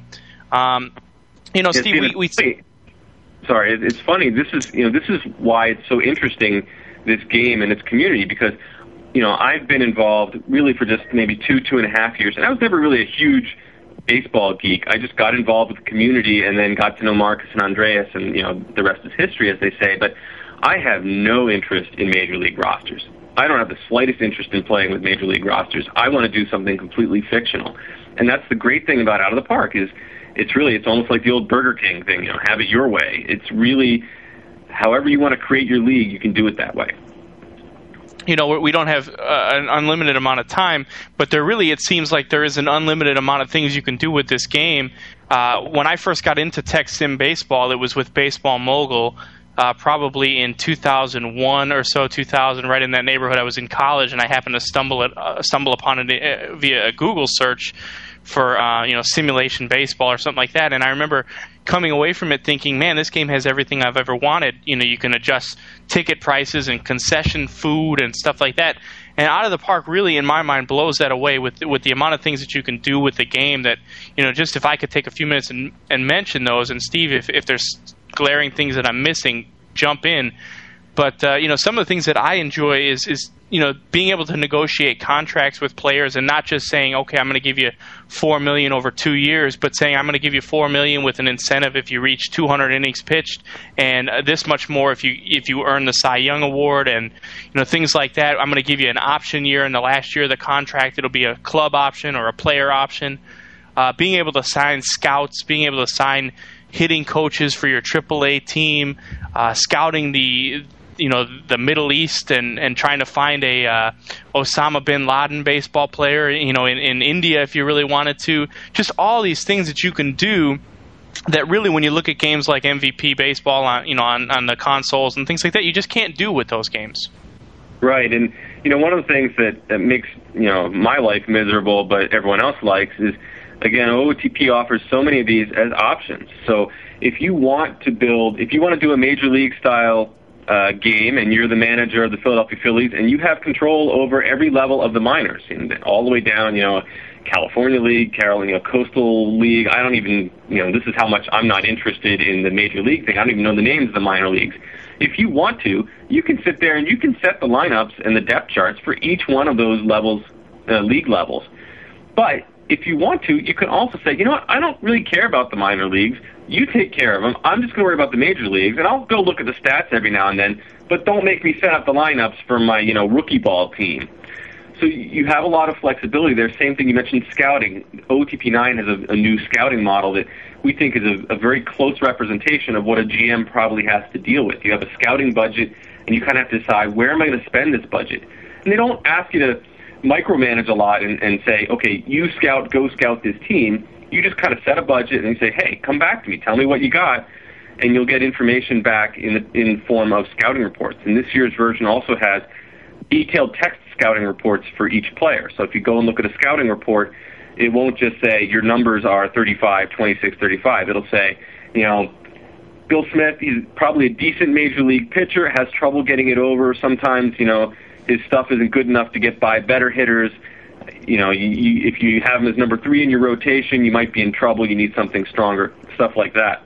Steve, Sorry, it's funny. This is why it's so interesting, this game and its community, because I've been involved really for just maybe 2.5 years, and I was never really a huge baseball geek. I just got involved with the community and then got to know Marcus and Andreas, and the rest is history, as they say. But I have no interest in Major League rosters. I don't have the slightest interest in playing with Major League rosters. I want to do something completely fictional, and that's the great thing about Out of the Park is it's almost like the old Burger King thing. Have it your way. It's really however you want to create your league, you can do it that way. We don't have an unlimited amount of time, but it seems like there is an unlimited amount of things you can do with this game. When I first got into Tech Sim Baseball, it was with Baseball Mogul, probably in 2001 or so, 2000, right in that neighborhood. I was in college, and I happened to stumble upon it via a Google search for simulation baseball or something like that. And I remember coming away from it thinking, man, this game has everything I've ever wanted. You can adjust ticket prices and concession food and stuff like that. And Out of the Park really, in my mind, blows that away with the amount of things that you can do with the game that, just if I could take a few minutes and mention those. And Steve, if there's glaring things that I'm missing, jump in. But, some of the things that I enjoy is being able to negotiate contracts with players and not just saying, okay, I'm going to give you $4 million over 2 years, but saying I'm going to give you $4 million with an incentive if you reach 200 innings pitched, and this much more if you earn the Cy Young Award, and things like that. I'm going to give you an option year in the last year of the contract. It'll be a club option or a player option. Being able to sign scouts, being able to sign hitting coaches for your AAA team, scouting the Middle East and trying to find a Osama bin Laden baseball player, in India if you really wanted to. Just all these things that you can do that really, when you look at games like MVP baseball on the consoles and things like that, you just can't do with those games. Right, and one of the things that makes my life miserable, but everyone else likes is, again, OOTP offers so many of these as options. So if you want to do a Major League style game, and you're the manager of the Philadelphia Phillies, and you have control over every level of the minors, and all the way down, California League, Coastal League. I don't even, this is how much I'm not interested in the Major League thing. I don't even know the names of the minor leagues. If you want to, you can sit there and you can set the lineups and the depth charts for each one of those levels, league levels. But if you want to, you can also say, you know what, I don't really care about the minor leagues. You take care of them. I'm just going to worry about the major leagues, and I'll go look at the stats every now and then, but don't make me set up the lineups for my, rookie ball team. So you have a lot of flexibility there. Same thing, you mentioned scouting. OTP9 has a new scouting model that we think is a very close representation of what a GM probably has to deal with. You have a scouting budget, and you kind of have to decide, where am I going to spend this budget? And they don't ask you to micromanage a lot and say, okay, you go scout this team. You just kind of set a budget and you say, hey, come back to me, tell me what you got, and you'll get information back in form of scouting reports. And this year's version also has detailed text scouting reports for each player. So if you go and look at a scouting report, it won't just say your numbers are 35, 26, 35. It'll say, Bill Smith, he's probably a decent major league pitcher, has trouble getting it over. Sometimes, his stuff isn't good enough to get by better hitters. If you have him as number 3 in your rotation, you might be in trouble. You need something stronger, stuff like that.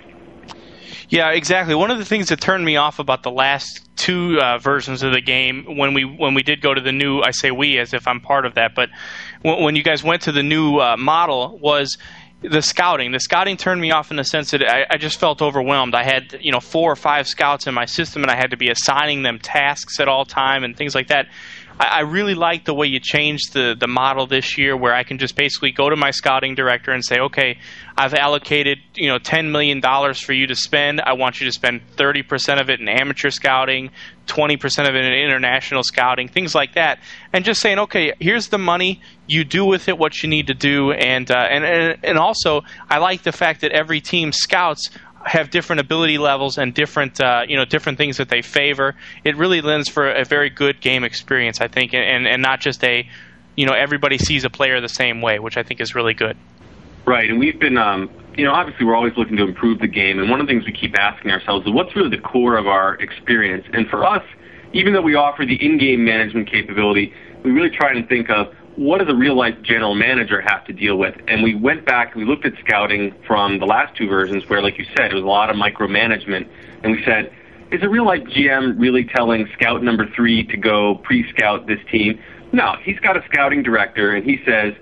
Yeah, exactly. One of the things that turned me off about the last two versions of the game, when we did go to the new, I say we as if I'm part of that, but when you guys went to the new model, was the scouting. The scouting turned me off in the sense that I just felt overwhelmed. I had 4 or 5 scouts in my system, and I had to be assigning them tasks at all time and things like that. I really like the way you changed the model this year, where I can just basically go to my scouting director and say, okay, I've allocated $10 million for you to spend. I want you to spend 30% of it in amateur scouting, 20% of it in international scouting, things like that. And just saying, okay, here's the money. You do with it what you need to do. And also, I like the fact that every team scouts have different ability levels and different different things that they favor. It really lends for a very good game experience, I think, and not just everybody sees a player the same way, which I think is really good. Right, and we've been obviously we're always looking to improve the game, and one of the things we keep asking ourselves is what's really the core of our experience. And for us, even though we offer the in-game management capability, we really try to think of what does a real-life general manager have to deal with? And we went back and we looked at scouting from the last 2 versions where, like you said, it was a lot of micromanagement. And we said, is a real-life GM really telling scout number 3 to go pre-scout this team? No, he's got a scouting director, and he says,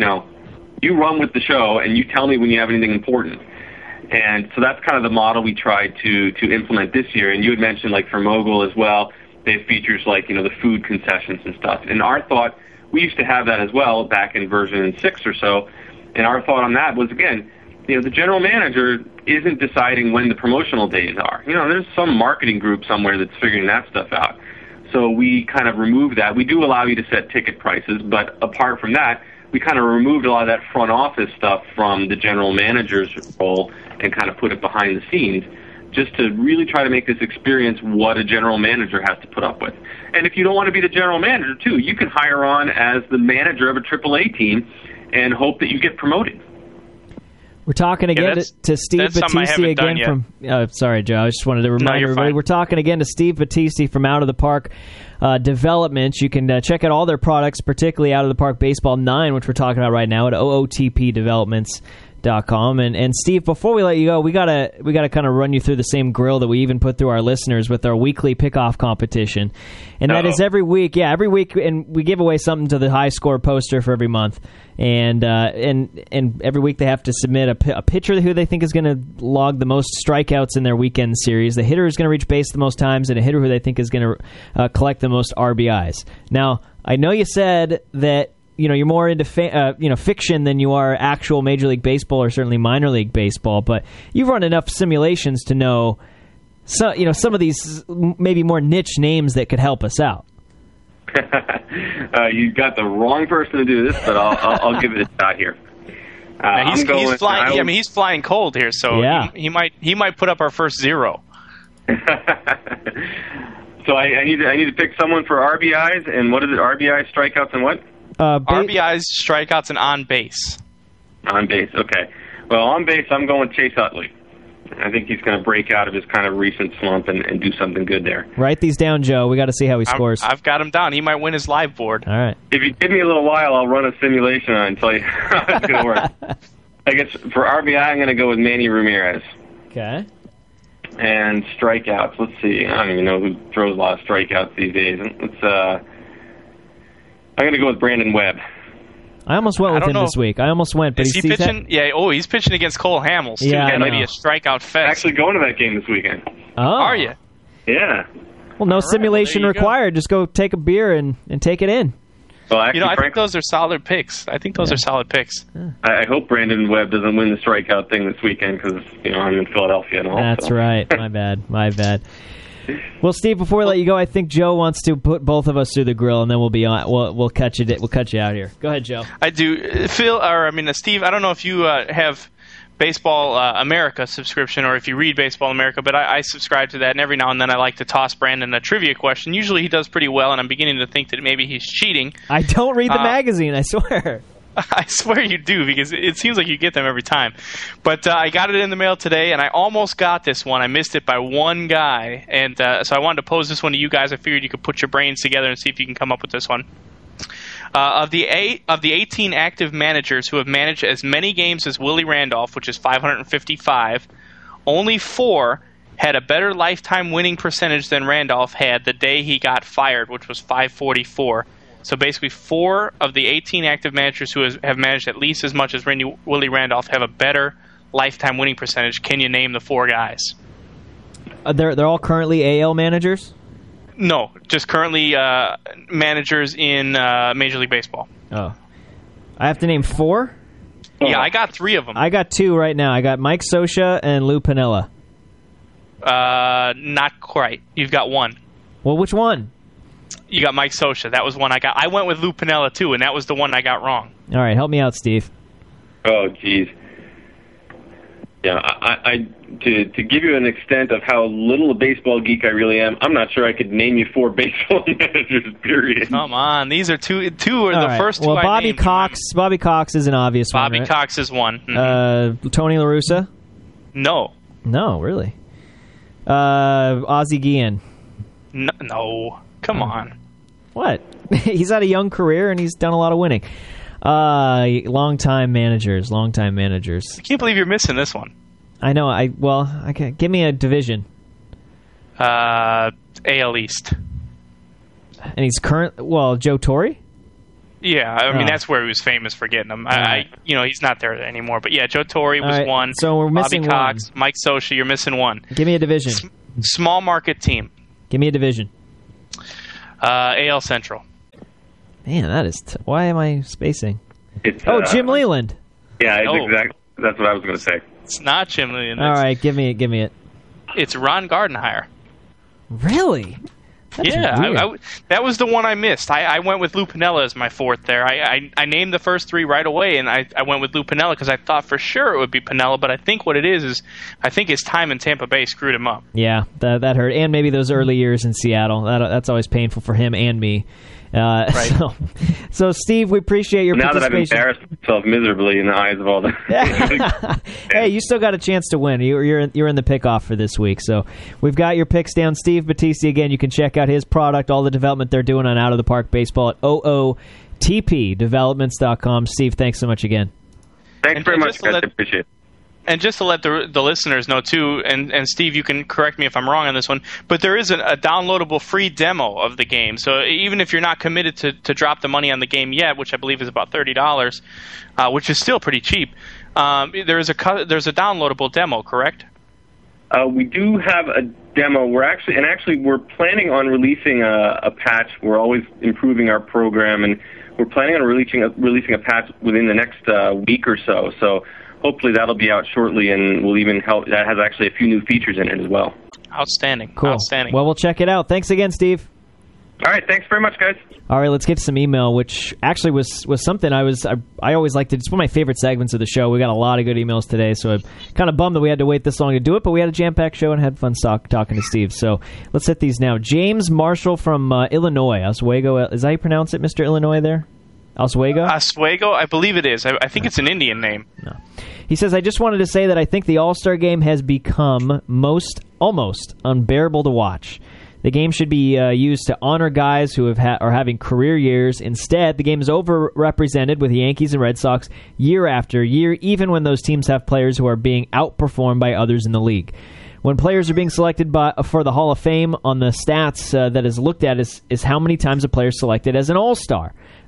you run with the show, and you tell me when you have anything important. And so that's kind of the model we tried to implement this year. And you had mentioned, like, for Mogul as well, they have features like, the food concessions and stuff. And our thought, we used to have that as well back in version 6 or so, and our thought on that was, again, the general manager isn't deciding when the promotional days are. There's some marketing group somewhere that's figuring that stuff out. So we kind of removed that. We do allow you to set ticket prices, but apart from that, we kind of removed a lot of that front office stuff from the general manager's role and kind of put it behind the scenes, just to really try to make this experience what a general manager has to put up with. And if you don't want to be the general manager, too, you can hire on as the manager of a AAA team and hope that you get promoted. We're talking again to Steve Battisti again from... sorry, Joe. I just wanted to remind everybody. Fine. We're talking again to Steve Battisti from Out of the Park Developments. You can check out all their products, particularly Out of the Park Baseball 9, which we're talking about right now, at OOTPdevelopments.com. And Steve, before we let you go, we gotta kind of run you through the same grill that we even put through our listeners with our weekly pickoff competition, and that is every week, and we give away something to the high score poster for every month, and every week they have to submit a pitcher who they think is going to log the most strikeouts in their weekend series, the hitter who's going to reach base the most times, and a hitter who they think is going to collect the most RBIs. Now, I know you said that you're more into fiction than you are actual Major League Baseball or certainly minor league baseball, but you've run enough simulations to know some of these maybe more niche names that could help us out. You got the wrong person to do this, but I'll give it a shot here. He's flying. He's flying cold here, so yeah. he might put up our first 0. So I need to pick someone for RBIs, and what is it? RBIs, strikeouts, and what? RBIs, strikeouts, and on base. On base, okay. Well, on base, I'm going Chase Utley. I think he's going to break out of his kind of recent slump and do something good there. Write these down, Joe. We got to see how he scores. I've got him down. He might win his live board. All right. If you give me a little while, I'll run a simulation on it and tell you how it's going to work. I guess for RBI, I'm going to go with Manny Ramirez. Okay. And strikeouts, let's see. I don't even know who throws a lot of strikeouts these days. I'm going to go with Brandon Webb. I almost went with him this week. I almost went, but is he pitching? He's pitching against Cole Hamels. Too. Yeah, That might be a strikeout fest. Actually going to that game this weekend. Oh. Are you? Yeah. Well, no simulation required. Just go take a beer and take it in. Well, actually, I think those are solid picks. I hope Brandon Webb doesn't win the strikeout thing this weekend because I'm in Philadelphia and all. That's right. My bad. Well, Steve, before we let you go, I think Joe wants to put both of us through the grill, and then we'll be on. We'll cut you. We'll cut you out here. Go ahead, Joe. I do, Steve. I don't know if you have Baseball America subscription or if you read Baseball America, but I subscribe to that, and every now and then I like to toss Brandon a trivia question. Usually he does pretty well, and I'm beginning to think that maybe he's cheating. I don't read the magazine, I swear. I swear you do, because it seems like you get them every time. But I got it in the mail today, and I almost got this one. I missed it by one guy, and so I wanted to pose this one to you guys. I figured you could put your brains together and see if you can come up with this one. Of the 18 active managers who have managed as many games as Willie Randolph, which is 555, only 4 had a better lifetime winning percentage than Randolph had the day he got fired, which was 544. So basically 4 of the 18 active managers who have managed at least as much as Willie Randolph have a better lifetime winning percentage. Can you name the 4 guys? They're all currently AL managers? No, just currently managers in Major League Baseball. Oh. I have to name 4? Yeah, I got 3 of them. I got 2 right now. I got Mike Scioscia and Lou Piniella. Not quite. You've got 1. Well, which one? You got Mike Scioscia. That was one I got. I went with Lou Piniella, too, and that was the one I got wrong. All right, help me out, Steve. Oh, geez. Yeah, to give you an extent of how little a baseball geek I really am, I'm not sure I could name you 4 baseball managers, period. Come on. These are two are all the first 2 well, I Bobby named. Bobby Cox is an obvious one, Bobby right? Cox is one. Mm-hmm. Tony La Russa? No. No, really? Ozzie Guillen? No. Come on. What? He's had a young career, and he's done a lot of winning. Long-time managers. I can't believe you're missing this one. I know. Okay. Give me a division. AL East. And he's Joe Torre? Yeah, I mean, that's where he was famous for getting them. He's not there anymore. But yeah, Joe Torre was one. So we're missing Bobby Cox, one. Mike Scioscia, you're missing one. Give me a division. Small market team. Give me a division. AL Central. Man, that is... why am I spacing? It's, Jim Leyland. Yeah, exactly. That's what I was going to say. It's not Jim Leyland. All right, give me it. It's Ron Gardenhire. Really? That's weird. That was the one I missed. I went with Lou Piniella as my 4th there. I named the first 3 right away, and I went with Lou Piniella because I thought for sure it would be Piniella, but I think what it is I think his time in Tampa Bay screwed him up. Yeah, that hurt. And maybe those early years in Seattle. That's always painful for him and me. Right. So, Steve, we appreciate your participation. Now that I've embarrassed myself miserably in the eyes of all the... Hey, you still got a chance to win. You're in the pick-off for this week. So we've got your picks down. Steve Battiste, again, you can check out his product, all the development they're doing on Out of the Park Baseball at ootpdevelopments.com. Steve, thanks so much again. Thanks very much, guys. I appreciate it. And just to let the listeners know, too, and Steve, you can correct me if I'm wrong on this one, but there is a downloadable free demo of the game. So even if you're not committed to drop the money on the game yet, which I believe is about $30, which is still pretty cheap, there's a downloadable demo, correct? We do have a demo. We're planning on releasing a patch. We're always improving our program, and we're planning on releasing a patch within the next week or so. So hopefully that'll be out shortly, and we'll even help. That has actually a few new features in it as well. Outstanding. Cool. Outstanding. Well, we'll check it out. Thanks again, Steve. All right. Thanks very much, guys. All right, let's get to some email, which actually was something I always liked. It's one of my favorite segments of the show. We got a lot of good emails today, so I'm kind of bummed that we had to wait this long to do it, but we had a jam-packed show and had fun talking to Steve. So let's hit these now. James Marshall from Illinois. Oswego. Is that how you pronounce it, Mr. Illinois there? Oswego? Oswego? I believe it is. I think it's an Indian name. No. He says, I just wanted to say that I think the All-Star Game has become almost unbearable to watch. The game should be used to honor guys who are having career years. Instead, the game is overrepresented with the Yankees and Red Sox year after year, even when those teams have players who are being outperformed by others in the league. When players are being selected for the Hall of Fame, on the stats that is looked at is how many times a player is selected as an All-Star.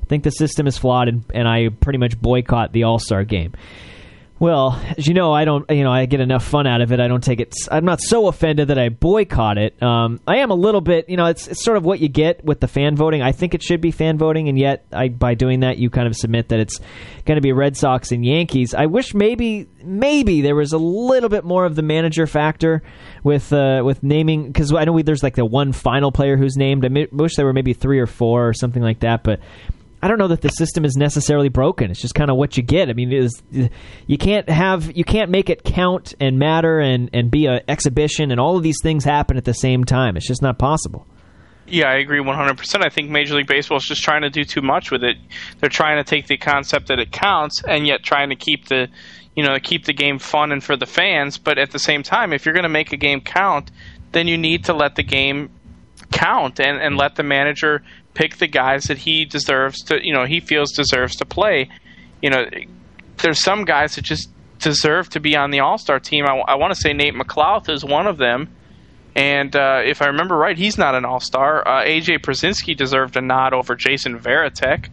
I think the system is flawed, and I pretty much boycott the All-Star game. Well, as you know, I get enough fun out of it. I don't take it. I'm not so offended that I boycott it. I am a little bit, it's sort of what you get with the fan voting. I think it should be fan voting, and yet by doing that, you kind of submit that it's going to be Red Sox and Yankees. I wish maybe there was a little bit more of the manager factor with naming, because I know there's like the one final player who's named. I wish there were maybe 3 or 4 or something like that, but I don't know that the system is necessarily broken. It's just kind of what you get. I mean, you can't make it count and matter and be an exhibition, and all of these things happen at the same time. It's just not possible. Yeah, I agree 100%. I think Major League Baseball is just trying to do too much with it. They're trying to take the concept that it counts, and yet trying to keep the game fun and for the fans. But at the same time, if you're going to make a game count, then you need to let the game count and let the manager pick the guys that he feels deserves to play. There's some guys that just deserve to be on the All-Star team. I want to say Nate McLouth is one of them. And if I remember right, he's not an All-Star. A.J. Przinsky deserved a nod over Jason Varitek.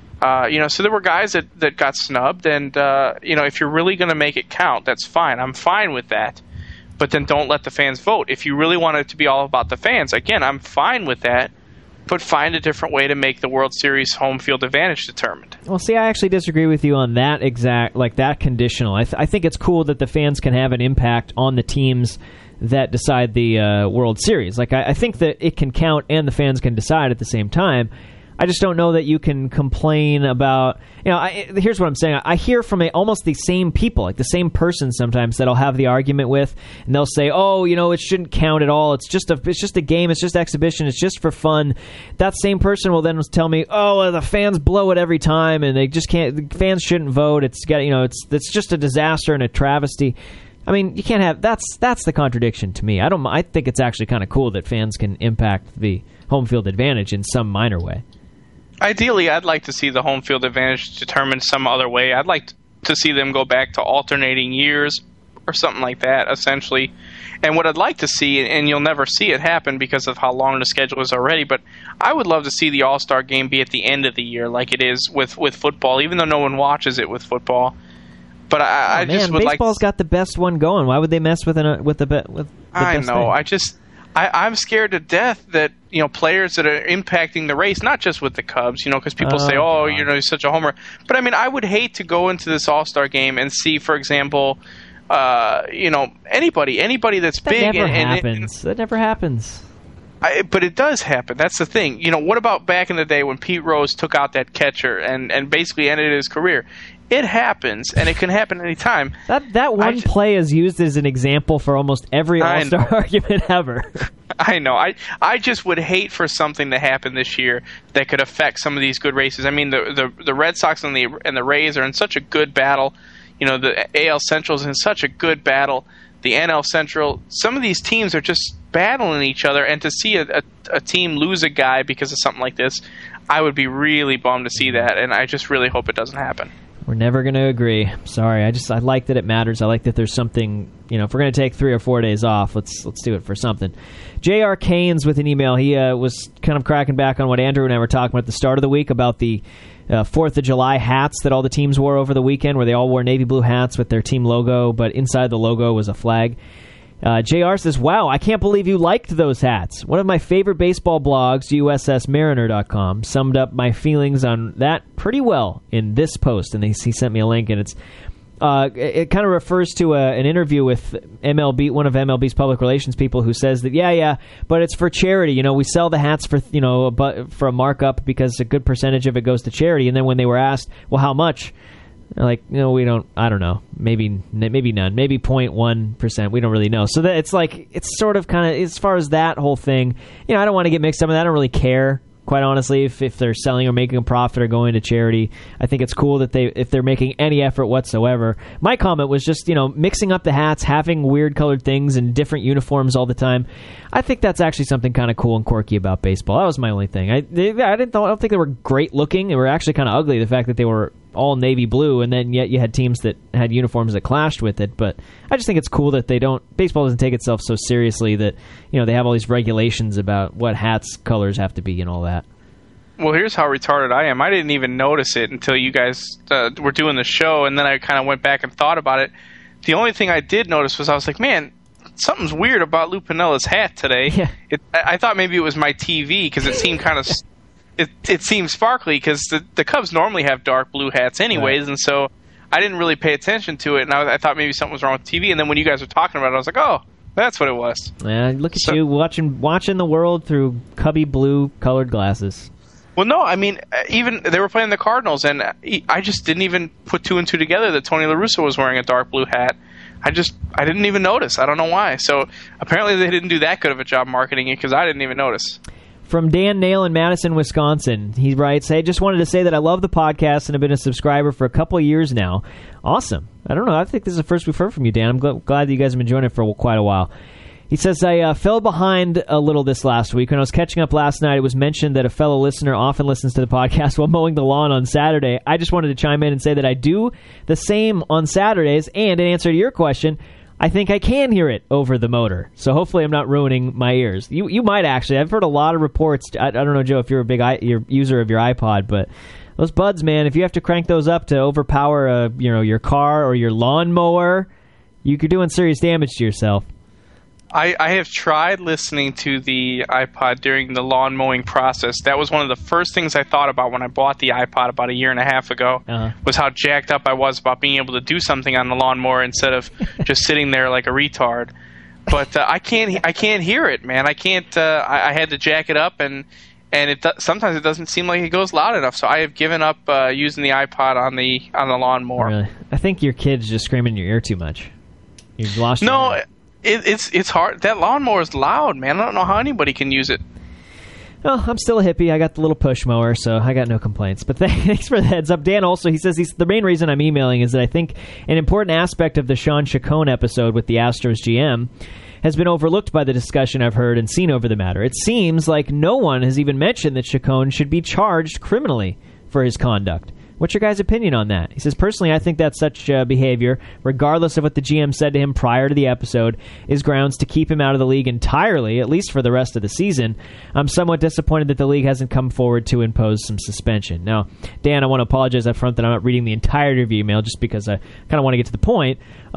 So there were guys that got snubbed. And, if you're really going to make it count, that's fine. I'm fine with that. But then don't let the fans vote. If you really want it to be all about the fans, again, I'm fine with that. But find a different way to make the World Series home field advantage determined. Well, see, I actually disagree with you on that that conditional. I think it's cool that the fans can have an impact on the teams that decide the World Series. I think that it can count and the fans can decide at the same time. I just don't know that you can complain about, here's what I'm saying. I hear from almost the same people, like the same person sometimes that I'll have the argument with, and they'll say, it shouldn't count at all. It's just a game. It's just exhibition. It's just for fun. That same person will then tell me, the fans blow it every time, and they just can't, the fans shouldn't vote. It's just a disaster and a travesty. I mean, you can't have, that's the contradiction to me. I think it's actually kind of cool that fans can impact the home field advantage in some minor way. Ideally, I'd like to see the home field advantage determined some other way. I'd like to see them go back to alternating years or something like that, essentially. And what I'd like to see, and you'll never see it happen because of how long the schedule is already, but I would love to see the All-Star game be at the end of the year like it is with football, even though no one watches it with football. But I just would like... Baseball's got the best one going. Why would they mess with the best I know. thing? I'm scared to death that players that are impacting the race, not just with the Cubs, because people say, you're such a homer. But I mean, I would hate to go into this All-Star game and see, for example, anybody that's big. That never happens. But it does happen. That's the thing. What about back in the day when Pete Rose took out that catcher and basically ended his career? It happens, and it can happen anytime. That one play is used as an example for almost every All-Star argument ever. I know. I just would hate for something to happen this year that could affect some of these good races. I mean, the Red Sox and the Rays are in such a good battle. The AL Central is in such a good battle. The NL Central, some of these teams are just battling each other, and to see a team lose a guy because of something like this, I would be really bummed to see that, and I just really hope it doesn't happen. We're never going to agree. Sorry. I like that it matters. I like that there's something, if we're going to take 3 or 4 days off, let's do it for something. J.R. Keynes with an email. He was kind of cracking back on what Andrew and I were talking about at the start of the week about the 4th of July hats that all the teams wore over the weekend, where they all wore navy blue hats with their team logo, but inside the logo was a flag. JR says, wow, I can't believe you liked those hats. One of my favorite baseball blogs, USSMariner.com, summed up my feelings on that pretty well in this post, and he sent me a link, and it kind of refers to an interview with MLB, one of MLB's public relations people, who says that, but it's for charity. We sell the hats for a markup because a good percentage of it goes to charity. And then when they were asked, well, how much? They're like, we don't, I don't know, maybe none, maybe 0.1%, we don't really know. So that it's sort of kind of, as far as that whole thing, I don't want to get mixed up in that. I don't really care, quite honestly, if they're selling or making a profit or going to charity. I think it's cool that if they're making any effort whatsoever. My comment was just, mixing up the hats, having weird colored things and different uniforms all the time. I think that's actually something kind of cool and quirky about baseball. That was my only thing. I don't think they were great looking. They were actually kind of ugly, the fact that they were all navy blue, and then yet you had teams that had uniforms that clashed with it. But I just think it's cool that baseball doesn't take itself so seriously, that they have all these regulations about what hats colors have to be and all that. Well, here's how retarded I am. I didn't even notice it until you guys were doing the show, and then I kind of went back and thought about it. The only thing I did notice was I was like, man, something's weird about Lou Piniella's hat today. Yeah. I thought maybe it was my TV because it seemed kind of it seemed sparkly because the Cubs normally have dark blue hats anyways, right. And so I didn't really pay attention to it, and I thought maybe something was wrong with the TV. And then when you guys were talking about it, I was like, oh, that's what it was. Yeah, look at you watching the world through Cubby blue colored glasses. Well, no, I mean, even they were playing the Cardinals, and I just didn't even put two and two together that Tony La Russa was wearing a dark blue hat. I didn't even notice. I don't know why. So apparently they didn't do that good of a job marketing it because I didn't even notice. From Dan Nail in Madison, Wisconsin, he writes, hey, just wanted to say that I love the podcast and have been a subscriber for a couple of years now. Awesome. I don't know. I think this is the first we've heard from you, Dan. I'm glad that you guys have been joining it for quite a while. He says, I fell behind a little this last week. When I was catching up last night, it was mentioned that a fellow listener often listens to the podcast while mowing the lawn on Saturday. I just wanted to chime in and say that I do the same on Saturdays, and in answer to your question, I think I can hear it over the motor. So hopefully I'm not ruining my ears. You might actually. I've heard a lot of reports. I don't know, Joe, if you're a big user of your iPod, but those buds, man, if you have to crank those up to overpower your car or your lawnmower, you're doing serious damage to yourself. I have tried listening to the iPod during the lawn mowing process. That was one of the first things I thought about when I bought the iPod about a year and a half ago, was how jacked up I was about being able to do something on the lawnmower instead of just sitting there like a retard. But I can't hear it, man. I can't. I had to jack it up, and sometimes it doesn't seem like it goes loud enough. So I have given up using the iPod on the lawnmower. Really? I think your kid's just screaming in your ear too much. You've lost. No. It's hard. That lawnmower is loud, man. I don't know how anybody can use it. Well, I'm still a hippie. I got the little push mower, so I got no complaints. But thanks for the heads up. Dan also, he says the main reason I'm emailing is that I think an important aspect of the Sean Chacon episode with the Astros GM has been overlooked by the discussion I've heard and seen over the matter. It seems like no one has even mentioned that Chacon should be charged criminally for his conduct. What's your guys' opinion on that? He says, personally, I think that such behavior, regardless of what the GM said to him prior to the episode, is grounds to keep him out of the league entirely, at least for the rest of the season. I'm somewhat disappointed that the league hasn't come forward to impose some suspension. Now, Dan, I want to apologize up front that I'm not reading the entirety of your email just because I kind of want to get to the point.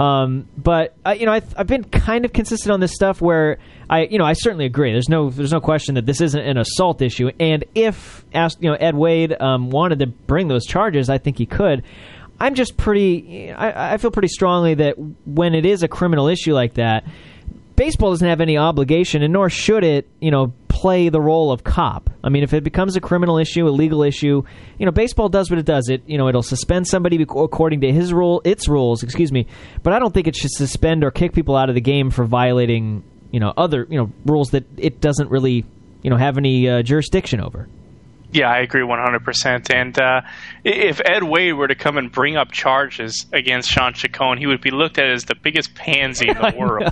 But I've been kind of consistent on this stuff where I certainly agree. There's no question that this isn't an assault issue, and if Ed Wade wanted to bring those charges, I think he could. I'm just I feel pretty strongly that when it is a criminal issue like that, baseball doesn't have any obligation, and nor should it, play the role of cop. I mean, if it becomes a criminal issue, a legal issue, baseball does what it does. It'll suspend somebody according to its rules, but I don't think it should suspend or kick people out of the game for violating other rules that it doesn't really have any jurisdiction over. Yeah, I agree 100%. And if Ed Wade were to come and bring up charges against Sean Chacon, he would be looked at as the biggest pansy in the world.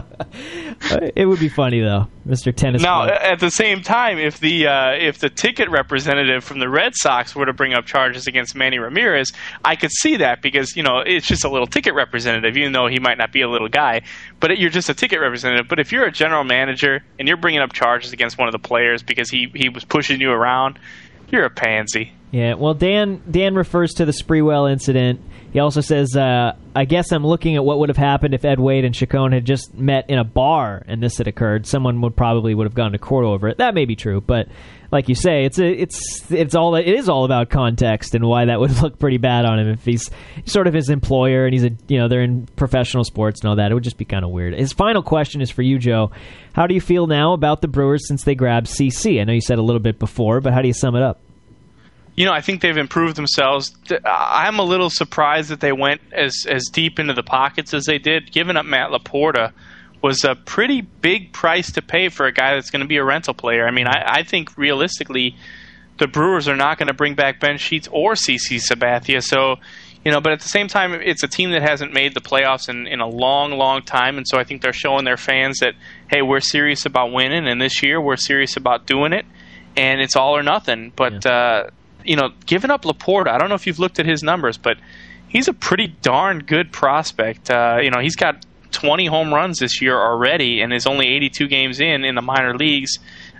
It would be funny, though, Mr. Tennis. Now, Club. at the same time, if the ticket representative from the Red Sox were to bring up charges against Manny Ramirez, I could see that because, it's just a little ticket representative, even though he might not be a little guy. But you're just a ticket representative. But if you're a general manager and you're bringing up charges against one of the players because he was pushing you around, you're a pansy. Yeah, well, Dan refers to the Sprewell incident. He also says, I guess I'm looking at what would have happened if Ed Wade and Chacon had just met in a bar and this had occurred. Someone would have gone to court over it. That may be true, but like you say, it is all about context and why that would look pretty bad on him if he's sort of his employer and he's they're in professional sports and all that. It would just be kind of weird. His final question is for you, Joe. How do you feel now about the Brewers since they grabbed CC? I know you said a little bit before, but how do you sum it up? I think they've improved themselves. I'm a little surprised that they went as deep into the pockets as they did. Giving up Matt Laporta was a pretty big price to pay for a guy that's going to be a rental player. I mean, I think realistically, the Brewers are not going to bring back Ben Sheets or CC Sabathia. So, but at the same time, it's a team that hasn't made the playoffs in a long, long time. And so I think they're showing their fans that, hey, we're serious about winning. And this year we're serious about doing it. And it's all or nothing. But, giving up Laporta, I don't know if you've looked at his numbers, but he's a pretty darn good prospect. He's got 20 home runs this year already and is only 82 games in the minor leagues.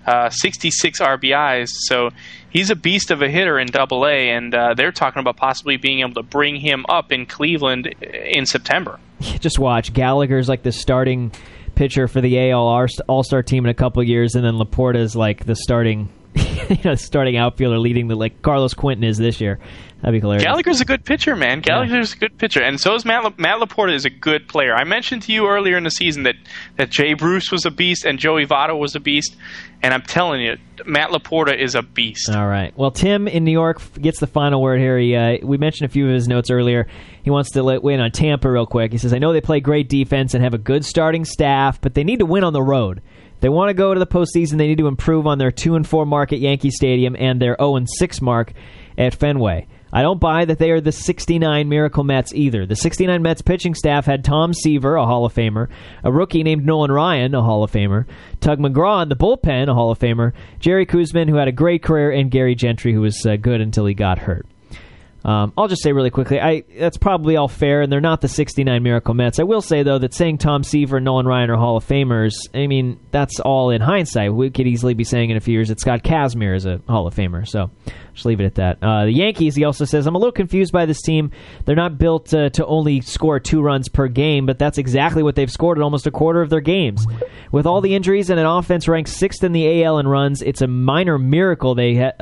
66 RBIs. So he's a beast of a hitter in Double-A, and they're talking about possibly being able to bring him up in Cleveland in September. Just watch. Gallagher's like the starting pitcher for the AL All-Star team in a couple of years, and then Laporta's like the starting starting outfielder leading the, like Carlos Quentin is this year. That'd be hilarious. Gallagher's a good pitcher, man. Gallagher's a good pitcher, and so is Matt Laporta is a good player. I mentioned to you earlier in the season that Jay Bruce was a beast and Joey Votto was a beast, and I'm telling you, Matt Laporta is a beast. All right. Well, Tim in New York gets the final word here. We mentioned a few of his notes earlier. He wants to win on Tampa real quick. He says, I know they play great defense and have a good starting staff, but they need to win on the road. They want to go to the postseason. They need to improve on their 2-4 mark at Yankee Stadium and their 0-6 mark at Fenway. I don't buy that they are the 69 Miracle Mets either. The 69 Mets pitching staff had Tom Seaver, a Hall of Famer, a rookie named Nolan Ryan, a Hall of Famer, Tug McGraw in the bullpen, a Hall of Famer, Jerry Koosman, who had a great career, and Gary Gentry, who was good until he got hurt. I'll just say really quickly, that's probably all fair, and they're not the 69 Miracle Mets. I will say, though, that saying Tom Seaver and Nolan Ryan are Hall of Famers, I mean, that's all in hindsight. We could easily be saying in a few years that Scott Kazmir is a Hall of Famer, so just leave it at that. The Yankees, he also says, I'm a little confused by this team. They're not built to only score 2 runs per game, but that's exactly what they've scored in almost a quarter of their games. With all the injuries and an offense ranked 6th in the AL in runs, it's a minor miracle they're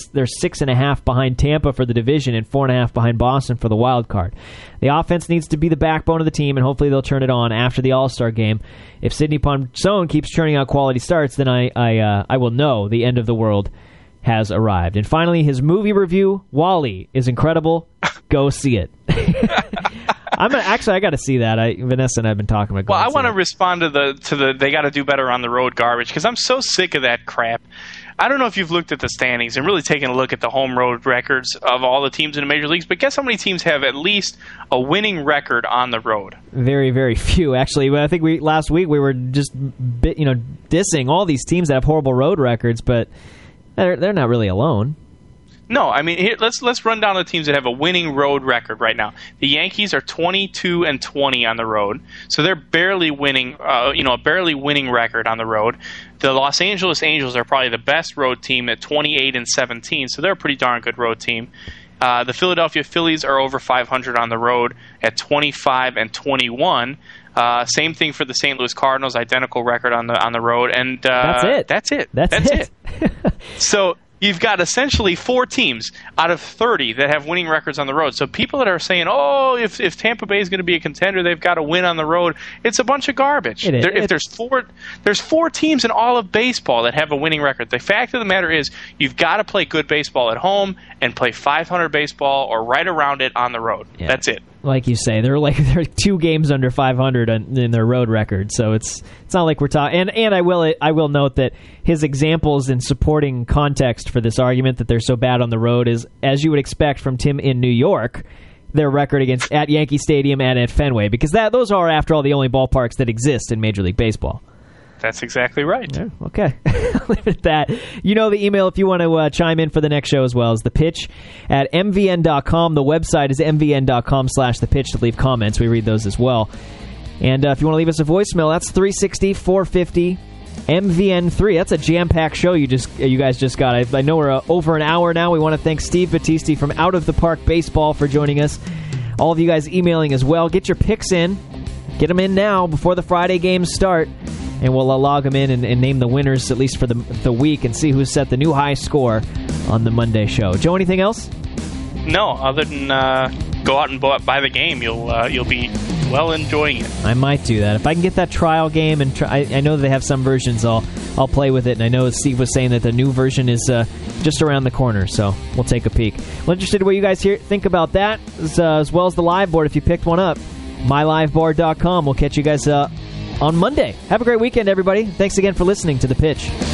6.5 behind Tampa for the division and 4.5 behind Boston for the wild card. The offense needs to be the backbone of the team, and hopefully they'll turn it on after the All-Star game. If Sidney Ponson keeps churning out quality starts, then I will know the end of the world has arrived. And finally, his movie review, WALL-E, is incredible. Go see it. I got to see that. Vanessa and I have been talking about. Well, I want to respond to the they got to do better on the road garbage, because I'm so sick of that crap. I don't know if you've looked at the standings and really taken a look at the home road records of all the teams in the major leagues, but guess how many teams have at least a winning record on the road? Very, very few, actually. I think last week we were just dissing all these teams that have horrible road records, but they're not really alone. No, I mean, here, let's run down the teams that have a winning road record right now. The Yankees are 22-20 on the road, so they're barely winning. A barely winning record on the road. The Los Angeles Angels are probably the best road team at 28-17, so they're a pretty darn good road team. The Philadelphia Phillies are over 500 on the road at 25-21. Same thing for the St. Louis Cardinals, identical record on the road, and that's it. That's it. So you've got essentially 4 teams out of 30 that have winning records on the road. So people that are saying, "Oh, if Tampa Bay is going to be a contender, they've got to win on the road," it's a bunch of garbage. If there's 4 teams in all of baseball that have a winning record. The fact of the matter is, you've got to play good baseball at home and play 500 baseball or right around it on the road. Yeah. That's it. Like you say, they're 2 games under 500 in their road record, so it's not like we're talking. And I will note that his examples in supporting context for this argument that they're so bad on the road is, as you would expect from Tim in New York, their record at Yankee Stadium and at Fenway, because those are, after all, the only ballparks that exist in Major League Baseball. That's exactly right. Yeah, okay. Leave it at that. You know the email if you want to chime in for the next show as well as thepitch@mvn.com. The website is mvn.com/thepitch to leave comments. We read those as well. And if you want to leave us a voicemail, that's 360-450 MVN3. That's a jam-packed show you guys just got. I know we're over an hour now. We want to thank Steve Battisti from Out of the Park Baseball for joining us. All of you guys emailing as well. Get your picks in. Get them in now before the Friday games start. And we'll log them in and name the winners, at least for the week, and see who set the new high score on the Monday show. Joe, anything else? No, other than go out and buy the game. You'll be well enjoying it. I might do that. If I can get that trial game, and I know they have some versions, I'll play with it. And I know Steve was saying that the new version is just around the corner, so we'll take a peek. Well, interested in what you guys think about that, as well as the live board if you picked one up. MyLiveBoard.com. We'll catch you guys on Monday. Have a great weekend, everybody. Thanks again for listening to The Pitch.